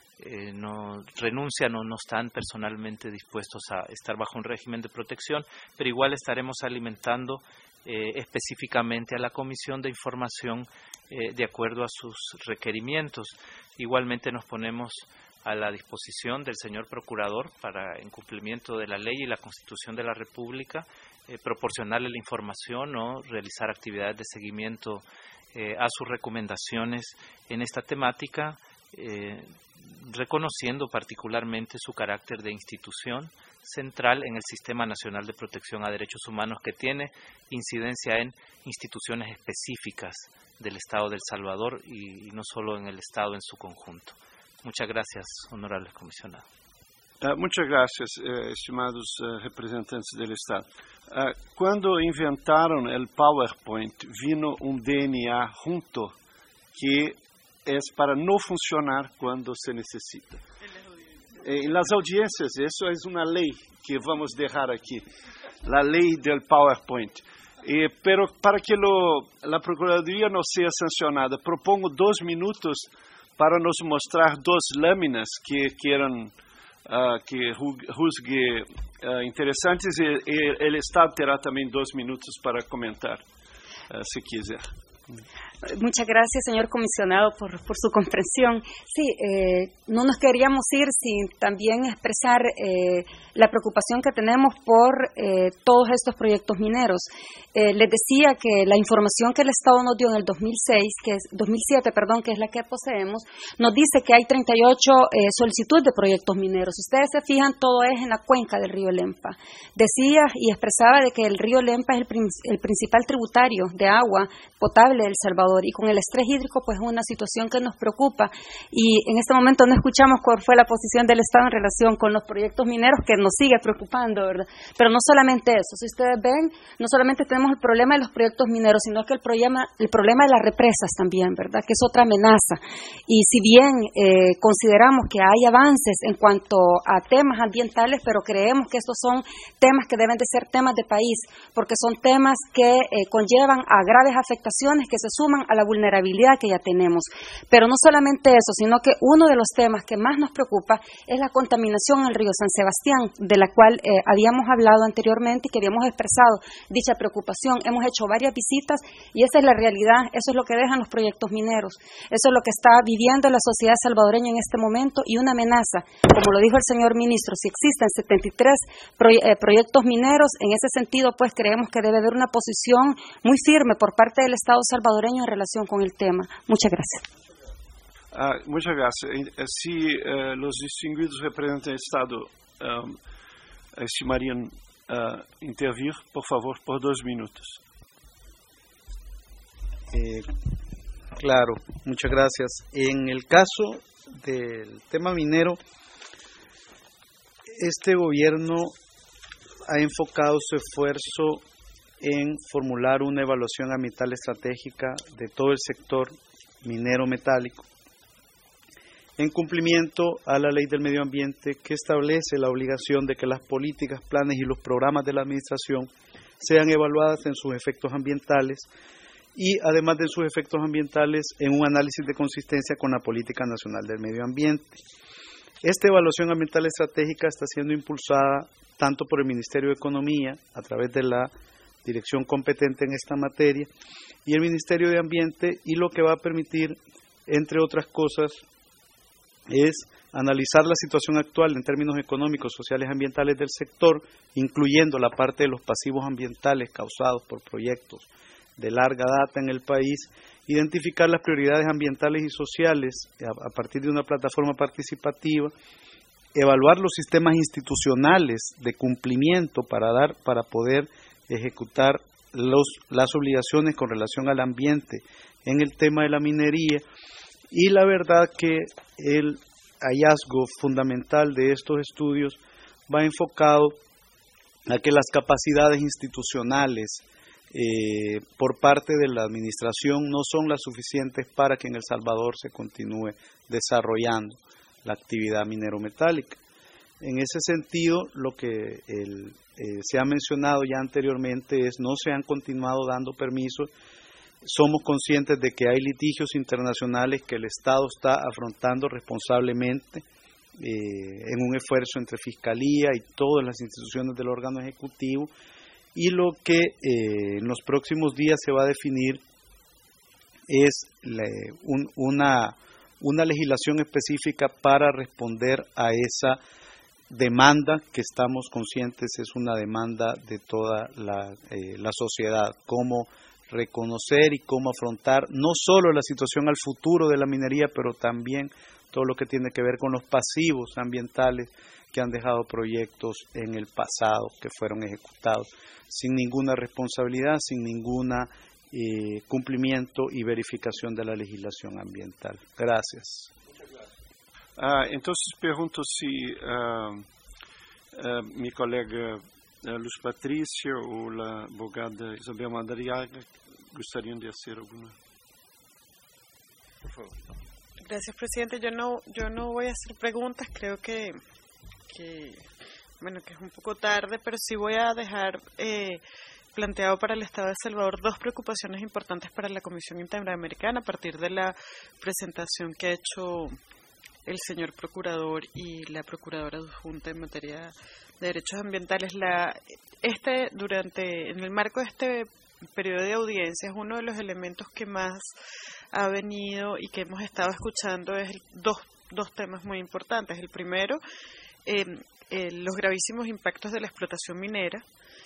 no renuncian o no están personalmente dispuestos a estar bajo un régimen de protección, pero igual estaremos alimentando específicamente a la Comisión de Información de acuerdo a sus requerimientos. Igualmente nos ponemos a la disposición del señor Procurador para, en cumplimiento de la ley y la Constitución de la República, proporcionarle la información o realizar actividades de seguimiento a sus recomendaciones en esta temática, reconociendo particularmente su carácter de institución central en el Sistema Nacional de Protección a Derechos Humanos, que tiene incidencia en instituciones específicas del Estado de El Salvador y no solo en el Estado en su conjunto. Muchas gracias, honorables comisionados. Muchas gracias, estimados representantes del Estado. Cuando inventaron el PowerPoint, vino un DNA junto que es para no funcionar cuando se necesita. En las audiencias, eso es una ley que vamos a dejar aquí, la ley del PowerPoint. Pero para que la Procuraduría no sea sancionada, propongo 2 minutos para nos mostrar 2 láminas que quieran que juzgue interesantes, y el Estado terá también 2 minutos para comentar, si quiser. Muchas gracias, señor comisionado, por su comprensión. Sí, no nos queríamos ir sin también expresar la preocupación que tenemos por todos estos proyectos mineros. Les decía que la información que el Estado nos dio en el 2007, que es la que poseemos, nos dice que hay 38 solicitudes de proyectos mineros. Si ustedes se fijan, todo es en la cuenca del río Lempa. Decía y expresaba de que el río Lempa es el principal tributario de agua potable de El Salvador, y con el estrés hídrico pues es una situación que nos preocupa, y en este momento no escuchamos cuál fue la posición del Estado en relación con los proyectos mineros, que nos sigue preocupando, ¿verdad? Pero no solamente eso, si ustedes ven, no solamente tenemos el problema de los proyectos mineros, sino que el problema de las represas también, ¿verdad? Que es otra amenaza, y si bien consideramos que hay avances en cuanto a temas ambientales, pero creemos que estos son temas que deben de ser temas de país, porque son temas que conllevan a graves afectaciones que se suman a la vulnerabilidad que ya tenemos. Pero no solamente eso, sino que uno de los temas que más nos preocupa es la contaminación en el río San Sebastián, de la cual habíamos hablado anteriormente y que habíamos expresado dicha preocupación. Hemos hecho varias visitas y esa es la realidad, eso es lo que dejan los proyectos mineros, eso es lo que está viviendo la sociedad salvadoreña en este momento, y una amenaza, como lo dijo el señor ministro, si existen 73 proyectos mineros, en ese sentido pues creemos que debe haber una posición muy firme por parte del Estado salvadoreño en relación con el tema. Muchas gracias. Muchas gracias. Si los distinguidos representantes del Estado estimarían intervir, por favor, por 2 minutos. Claro, muchas gracias. En el caso del tema minero, este gobierno ha enfocado su esfuerzo en formular una evaluación ambiental estratégica de todo el sector minero metálico, en cumplimiento a la Ley del Medio Ambiente, que establece la obligación de que las políticas, planes y los programas de la administración sean evaluadas en sus efectos ambientales, y además de sus efectos ambientales, en un análisis de consistencia con la Política Nacional del Medio Ambiente. Esta evaluación ambiental estratégica está siendo impulsada tanto por el Ministerio de Economía, a través de la dirección competente en esta materia, y el Ministerio de Ambiente, y lo que va a permitir, entre otras cosas, es analizar la situación actual en términos económicos, sociales y ambientales del sector, incluyendo la parte de los pasivos ambientales causados por proyectos de larga data en el país, identificar las prioridades ambientales y sociales a partir de una plataforma participativa, evaluar los sistemas institucionales de cumplimiento para poder ejecutar las obligaciones con relación al ambiente en el tema de la minería. Y la verdad que el hallazgo fundamental de estos estudios va enfocado a que las capacidades institucionales por parte de la administración no son las suficientes para que en El Salvador se continúe desarrollando la actividad minero-metálica. En ese sentido, lo que se ha mencionado ya anteriormente es no se han continuado dando permisos. Somos conscientes de que hay litigios internacionales que el Estado está afrontando responsablemente en un esfuerzo entre Fiscalía y todas las instituciones del órgano ejecutivo, y lo que en los próximos días se va a definir es una legislación específica para responder a esa demanda que estamos conscientes es una demanda de toda la sociedad, cómo reconocer y cómo afrontar no solo la situación al futuro de la minería, pero también todo lo que tiene que ver con los pasivos ambientales que han dejado proyectos en el pasado que fueron ejecutados sin ninguna responsabilidad, sin ninguna cumplimiento y verificación de la legislación ambiental. Gracias. Entonces pergunto se minha colega Luz Patrícia ou a advogada Isabel Madariaga gostariam de fazer alguma. Por favor. Gracias, presidente. Yo no voy a hacer preguntas. Creo que es un poco tarde, pero sí voy a dejar planteado para el Estado de El Salvador dos preocupaciones importantes para la Comisión Interamericana a partir de la presentación que ha hecho el señor procurador y la procuradora adjunta en materia de derechos ambientales. En el marco de este periodo de audiencia, es uno de los elementos que más ha venido y que hemos estado escuchando es dos temas muy importantes. El primero, los gravísimos impactos de la explotación minera,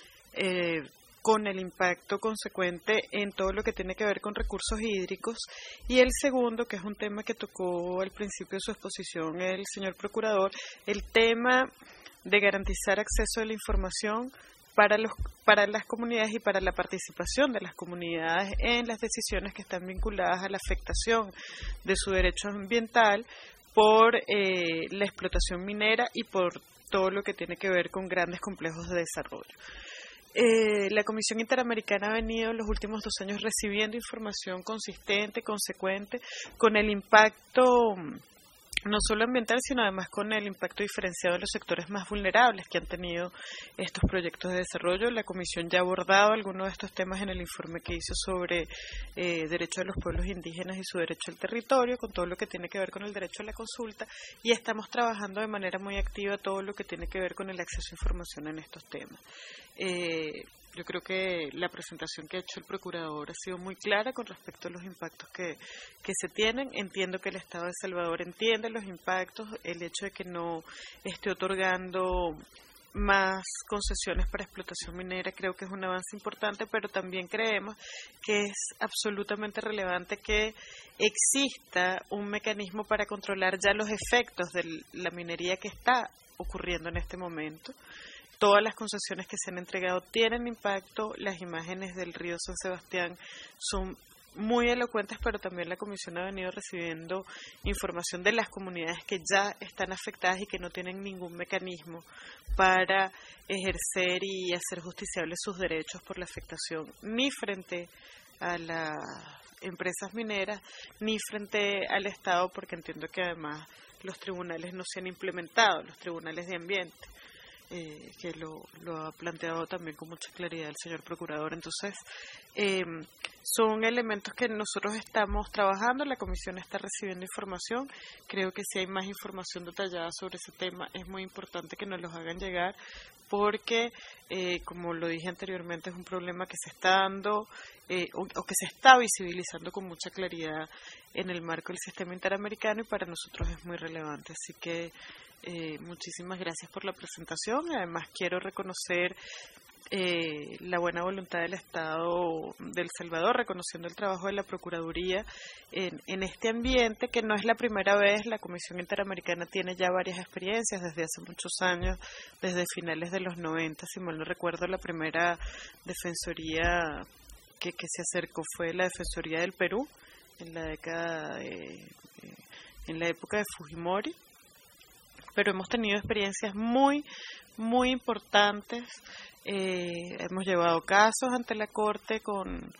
con el impacto consecuente en todo lo que tiene que ver con recursos hídricos, y el segundo, que es un tema que tocó al principio de su exposición el señor procurador, el tema de garantizar acceso a la información para las comunidades y para la participación de las comunidades en las decisiones que están vinculadas a la afectación de su derecho ambiental por la explotación minera y por todo lo que tiene que ver con grandes complejos de desarrollo. La Comisión Interamericana ha venido en los últimos 2 años recibiendo información consistente, consecuente, con el impacto no solo ambiental, sino además con el impacto diferenciado de los sectores más vulnerables que han tenido estos proyectos de desarrollo. La Comisión ya ha abordado algunos de estos temas en el informe que hizo sobre derecho de los pueblos indígenas y su derecho al territorio, con todo lo que tiene que ver con el derecho a la consulta, y estamos trabajando de manera muy activa todo lo que tiene que ver con el acceso a información en estos temas. Yo creo que la presentación que ha hecho el procurador ha sido muy clara con respecto a los impactos que se tienen. Entiendo que el Estado de El Salvador entiende los impactos, el hecho de que no esté otorgando más concesiones para explotación minera creo que es un avance importante, pero también creemos que es absolutamente relevante que exista un mecanismo para controlar ya los efectos de la minería que está ocurriendo en este momento. Todas las concesiones que se han entregado tienen impacto. Las imágenes del río San Sebastián son muy elocuentes, pero también la Comisión ha venido recibiendo información de las comunidades que ya están afectadas y que no tienen ningún mecanismo para ejercer y hacer justiciables sus derechos por la afectación, ni frente a las empresas mineras, ni frente al Estado, porque entiendo que además los tribunales no se han implementado, los tribunales de ambiente. Que lo ha planteado también con mucha claridad el señor procurador. Entonces, son elementos que nosotros estamos trabajando, la comisión está recibiendo información. Creo que si hay más información detallada sobre ese tema, es muy importante que nos los hagan llegar, porque, como lo dije anteriormente, es un problema que se está dando o que se está visibilizando con mucha claridad en el marco del sistema interamericano, y para nosotros es muy relevante. Así que muchísimas gracias por la presentación. Además, quiero reconocer la buena voluntad del Estado de El Salvador, reconociendo el trabajo de la Procuraduría en este ambiente, que no es la primera vez. La Comisión Interamericana tiene ya varias experiencias desde hace muchos años, desde finales de los 90, si mal no recuerdo. La primera defensoría que se acercó fue la Defensoría del Perú en la época de Fujimori. pero hemos tenido experiencias muy, muy importantes. Hemos llevado casos ante la Corte con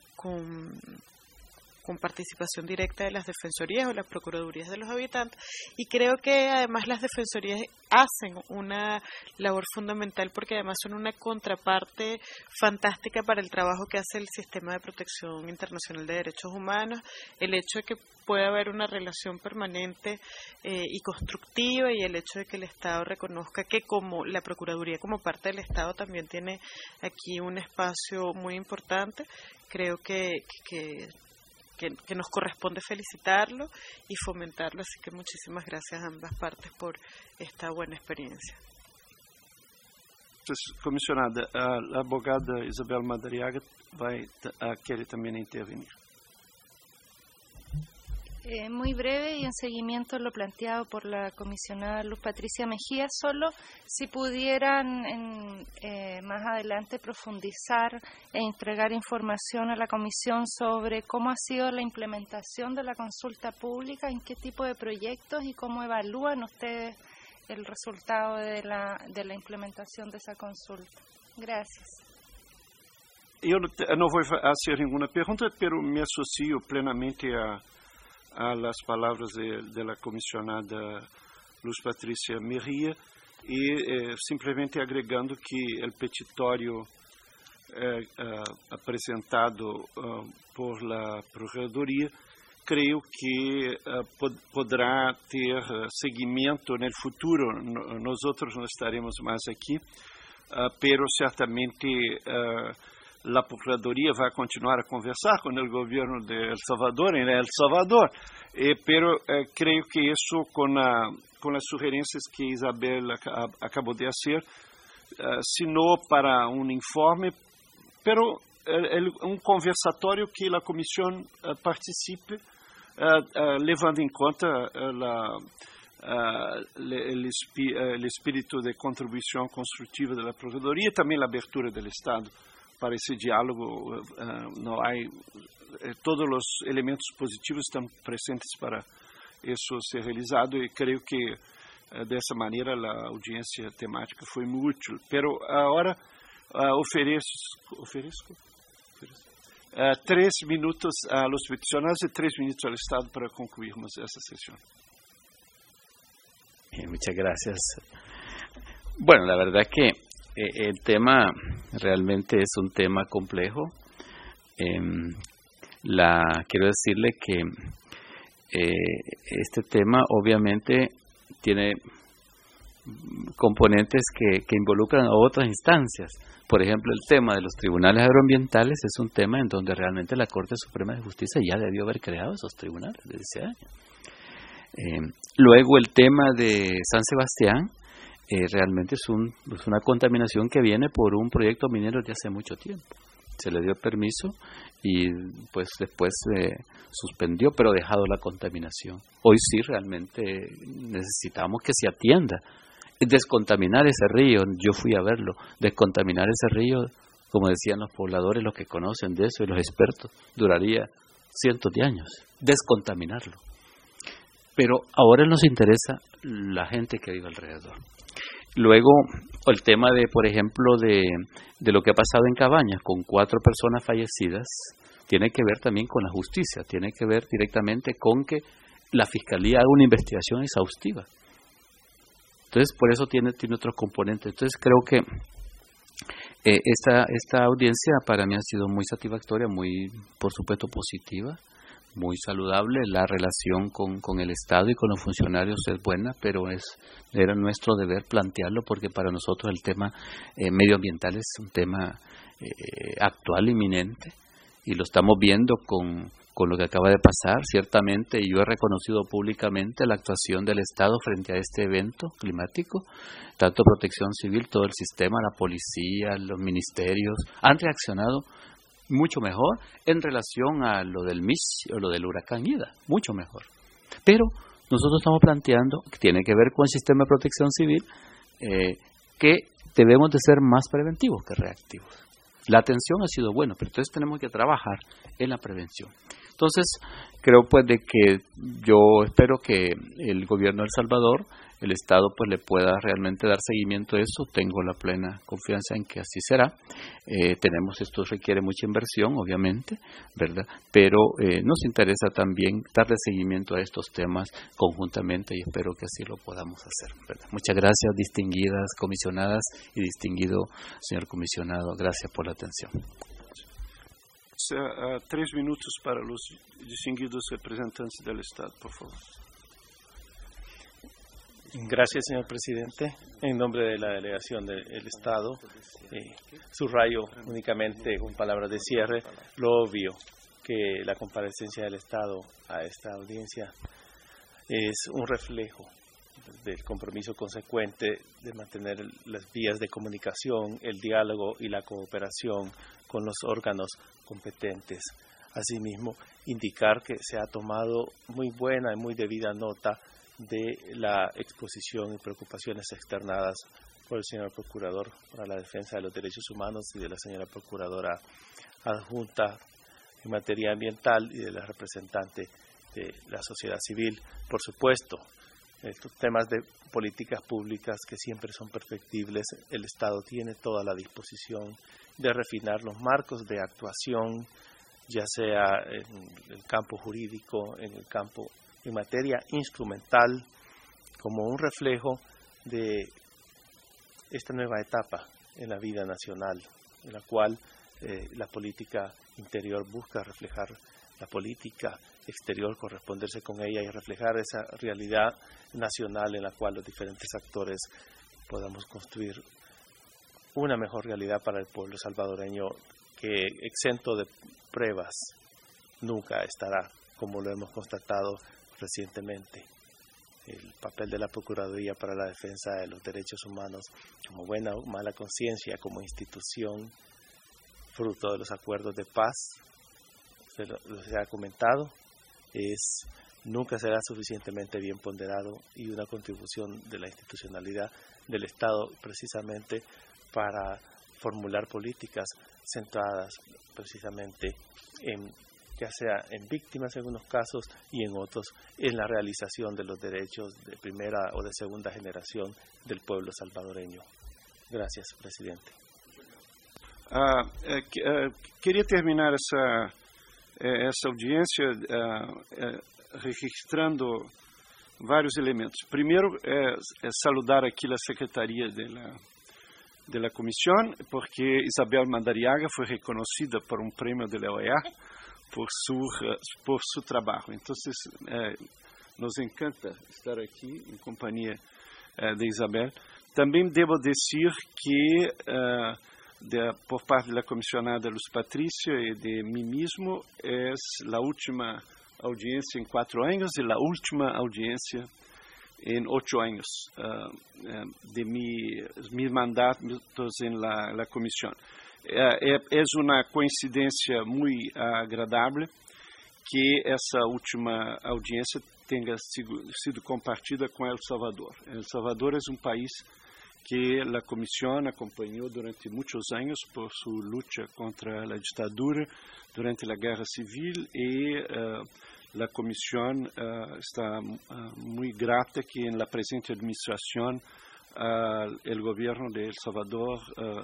participación directa de las defensorías o las procuradurías de los habitantes, y creo que además las defensorías hacen una labor fundamental porque además son una contraparte fantástica para el trabajo que hace el sistema de protección internacional de derechos humanos. El hecho de que pueda haber una relación permanente y constructiva, y el hecho de que el Estado reconozca que como la Procuraduría como parte del Estado también tiene aquí un espacio muy importante, creo que nos corresponde felicitarlo y fomentarlo, así que muchísimas gracias a ambas partes por esta buena experiencia. Comisionada, a abogada Isabel Madariaga vai querer também intervenir. Muy breve y en seguimiento a lo planteado por la comisionada Luz Patricia Mejía, solo si pudieran más adelante profundizar e entregar información a la comisión sobre cómo ha sido la implementación de la consulta pública, en qué tipo de proyectos y cómo evalúan ustedes el resultado de la implementación de esa consulta. Gracias. Eu não vou fazer nenhuma pergunta, pero me associo plenamente a las palabras de la comisionada Luz Patricia Mejía e simplesmente agregando que o petitório apresentado por la Procuraduría creio que poderá ter seguimento no futuro. Nós outros não estaremos mais aqui, pero certamente a Procuraduría vai continuar a conversar com o governo de El Salvador, em El Salvador, pero creio que isso, com as sugerências que Isabel acabou de fazer, se não para informe, pero conversatório que a comissão participe, levando em conta o espírito de contribuição construtiva da Procuraduría e também a abertura do Estado para esse diálogo. Não há, todos os elementos positivos estão presentes para isso ser realizado, e creio que dessa maneira a audiência temática foi muito útil. Pero agora ofereço 3 minutos a los peticionados e 3 minutos ao Estado para concluirmos essa sessão. Muchas gracias. Bueno, la verdad que el tema realmente es un tema complejo. Quiero decirle que este tema obviamente tiene componentes que involucran a otras instancias. Por ejemplo, el tema de los tribunales agroambientales es un tema en donde realmente la Corte Suprema de Justicia ya debió haber creado esos tribunales desde ese año. Luego el tema de San Sebastián realmente es una contaminación que viene por un proyecto minero de hace mucho tiempo. Se le dio permiso y pues después suspendió, pero ha dejado la contaminación. Hoy sí realmente necesitamos que se atienda. Descontaminar ese río, yo fui a verlo, descontaminar ese río, como decían los pobladores, los que conocen de eso y los expertos, duraría cientos de años, descontaminarlo. Pero ahora nos interesa la gente que vive alrededor. Luego, el tema de, por ejemplo, de lo que ha pasado en Cabañas, con 4 personas fallecidas, tiene que ver también con la justicia, tiene que ver directamente con que la Fiscalía haga una investigación exhaustiva. Entonces, por eso tiene otros componentes. Entonces, creo que esta audiencia para mí ha sido muy satisfactoria, muy, por supuesto, positiva, muy saludable. La relación con el Estado y con los funcionarios es buena, pero era nuestro deber plantearlo porque para nosotros el tema medioambiental es un tema actual, inminente, y lo estamos viendo con lo que acaba de pasar. Ciertamente yo he reconocido públicamente la actuación del Estado frente a este evento climático, tanto Protección Civil, todo el sistema, la policía, los ministerios, han reaccionado mucho mejor en relación a lo del MIS o lo del huracán Ida, mucho mejor. Pero nosotros estamos planteando, que tiene que ver con el sistema de protección civil, que debemos de ser más preventivos que reactivos. La atención ha sido buena, pero entonces tenemos que trabajar en la prevención. Entonces, creo pues de que yo espero que el gobierno de El Salvador, el Estado, pues le pueda realmente dar seguimiento a eso. Tengo la plena confianza en que así será. Esto requiere mucha inversión, obviamente, ¿verdad? Pero nos interesa también darle seguimiento a estos temas conjuntamente y espero que así lo podamos hacer, ¿verdad? Muchas gracias, distinguidas comisionadas y distinguido señor comisionado. Gracias por la atención. 3 minutos para los distinguidos representantes del Estado, por favor. Gracias, señor presidente. En nombre de la delegación del Estado, subrayo únicamente con palabras de cierre lo obvio, que la comparecencia del Estado a esta audiencia es un reflejo del compromiso consecuente de mantener las vías de comunicación, el diálogo y la cooperación con los órganos competentes. Asimismo, indicar que se ha tomado muy buena y muy debida nota de la exposición y preocupaciones externadas por el señor Procurador para la Defensa de los Derechos Humanos y de la señora Procuradora Adjunta en materia ambiental y de la representante de la sociedad civil. Por supuesto, estos temas de políticas públicas que siempre son perfectibles, el Estado tiene toda la disposición de refinar los marcos de actuación, ya sea en el campo jurídico, en materia instrumental, como un reflejo de esta nueva etapa en la vida nacional, en la cual la política interior busca reflejar la política exterior, corresponderse con ella y reflejar esa realidad nacional en la cual los diferentes actores podamos construir una mejor realidad para el pueblo salvadoreño que, exento de pruebas, nunca estará, como lo hemos constatado recientemente. El papel de la Procuraduría para la Defensa de los Derechos Humanos, como buena o mala conciencia, como institución, fruto de los acuerdos de paz, se ha comentado, nunca será suficientemente bien ponderado y una contribución de la institucionalidad del Estado precisamente para formular políticas centradas precisamente ya sea en víctimas en unos casos y en otros en la realización de los derechos de primera o de segunda generación del pueblo salvadoreño. Gracias, presidente. Queria terminar essa audiência registrando vários elementos. Primeiro, saludar aqui a secretaria da comissão, porque Isabel Madariaga foi reconhecida por um prêmio da OEA por seu trabalho. Então, nos encanta estar aqui em companhia de Isabel. Também devo dizer que por parte da comissionada Luz Patrícia e de mim mesmo, é a última audiência em 4 anos e a última audiência em 8 anos de mis mandatos em la comissão. É uma coincidência muito agradável que essa última audiência tenha sido compartida com El Salvador. El Salvador é um país que a comissão acompanhou durante muitos anos por sua luta contra a ditadura durante a guerra civil e a comissão está muito grata que na presente administração o governo de El Salvador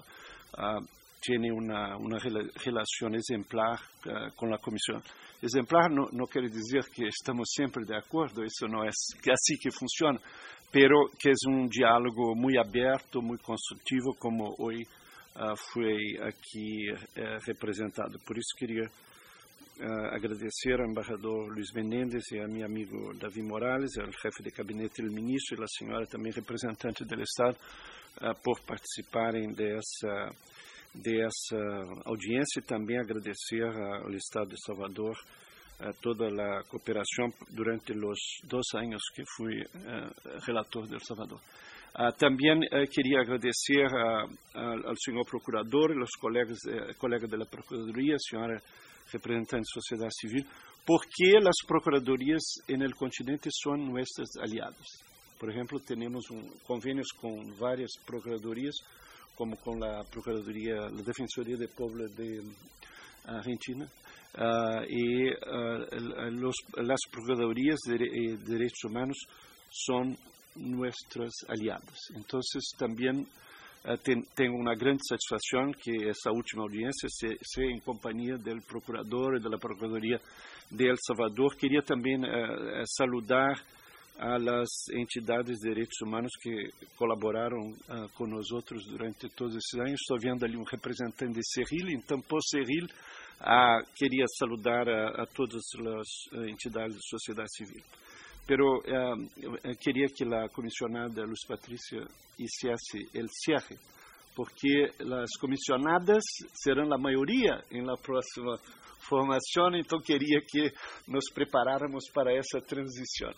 tem uma relação exemplar com a comissão. Exemplar não quer dizer que estamos sempre de acordo, isso não é assim que funciona, pero que é um diálogo muito aberto, muito construtivo, como hoje foi aqui representado. Por isso queria agradecer ao embaixador Luiz Menendez e a meu amigo Davi Morales, ao chefe de gabinete do ministro e a senhora também representante do Estado, por participarem dessa audiência, e também agradecer ao Estado de Salvador toda a cooperação durante os 2 anos que fui relator de El Salvador. Também queria agradecer ao senhor procurador e aos colegas da Procuradoria, a senhora representante da sociedade civil, porque as procuradorias no continente são nossos aliados. Por exemplo, temos convênios com várias procuradorias, como com a Procuradoria, a Defensoria do Povo de Argentina, las Procuradurías de Derechos Humanos son nuestras aliadas. Entonces también tengo una gran satisfacción que esa última audiencia sea en compañía del Procurador y de la Procuraduría de El Salvador. Quería también saludar a las entidades de derechos humanos que colaboraron con nosotros durante todos esses años. Estou vendo ali representante de CERIL, então por CERIL queria saludar a todas as entidades da sociedade civil. Pero queria que a comissionada Luz Patrícia hiciesse o cierre, porque as comissionadas serão a maioria em la próxima formação, então queria que nos preparáramos para essa transição.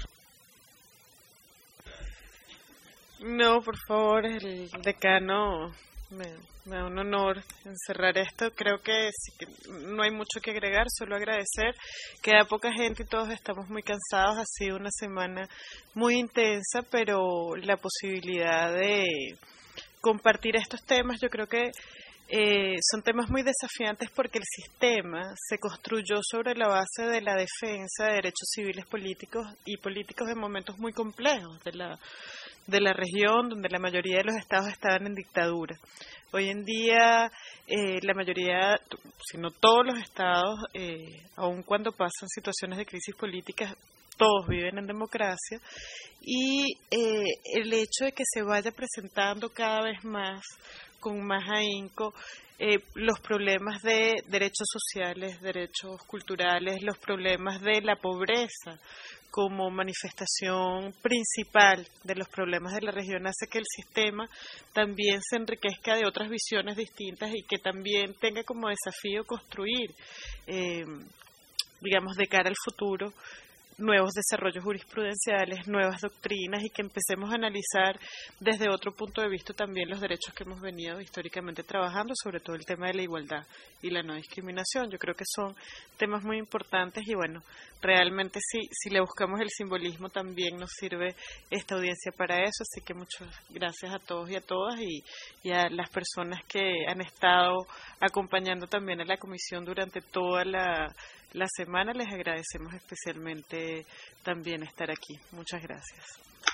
No, por favor, el decano me da un honor encerrar esto. Creo que no hay mucho que agregar, solo agradecer. Queda poca gente y todos estamos muy cansados. Ha sido una semana muy intensa, pero la posibilidad de compartir estos temas, yo creo que son temas muy desafiantes porque el sistema se construyó sobre la base de la defensa de derechos civiles políticos en momentos muy complejos de la región, donde la mayoría de los estados estaban en dictadura. Hoy en día, la mayoría, si no todos los estados, aun cuando pasan situaciones de crisis políticas, todos viven en democracia, y el hecho de que se vaya presentando cada vez más, con más ahínco, los problemas de derechos sociales, derechos culturales, los problemas de la pobreza como manifestación principal de los problemas de la región, hace que el sistema también se enriquezca de otras visiones distintas y que también tenga como desafío construir, digamos, de cara al futuro, nuevos desarrollos jurisprudenciales, nuevas doctrinas, y que empecemos a analizar desde otro punto de vista también los derechos que hemos venido históricamente trabajando, sobre todo el tema de la igualdad y la no discriminación. Yo creo que son temas muy importantes y bueno, realmente si le buscamos el simbolismo también nos sirve esta audiencia para eso, así que muchas gracias a todos y a todas y a las personas que han estado acompañando también a la comisión durante toda la semana. Les agradecemos especialmente también estar aquí. Muchas gracias.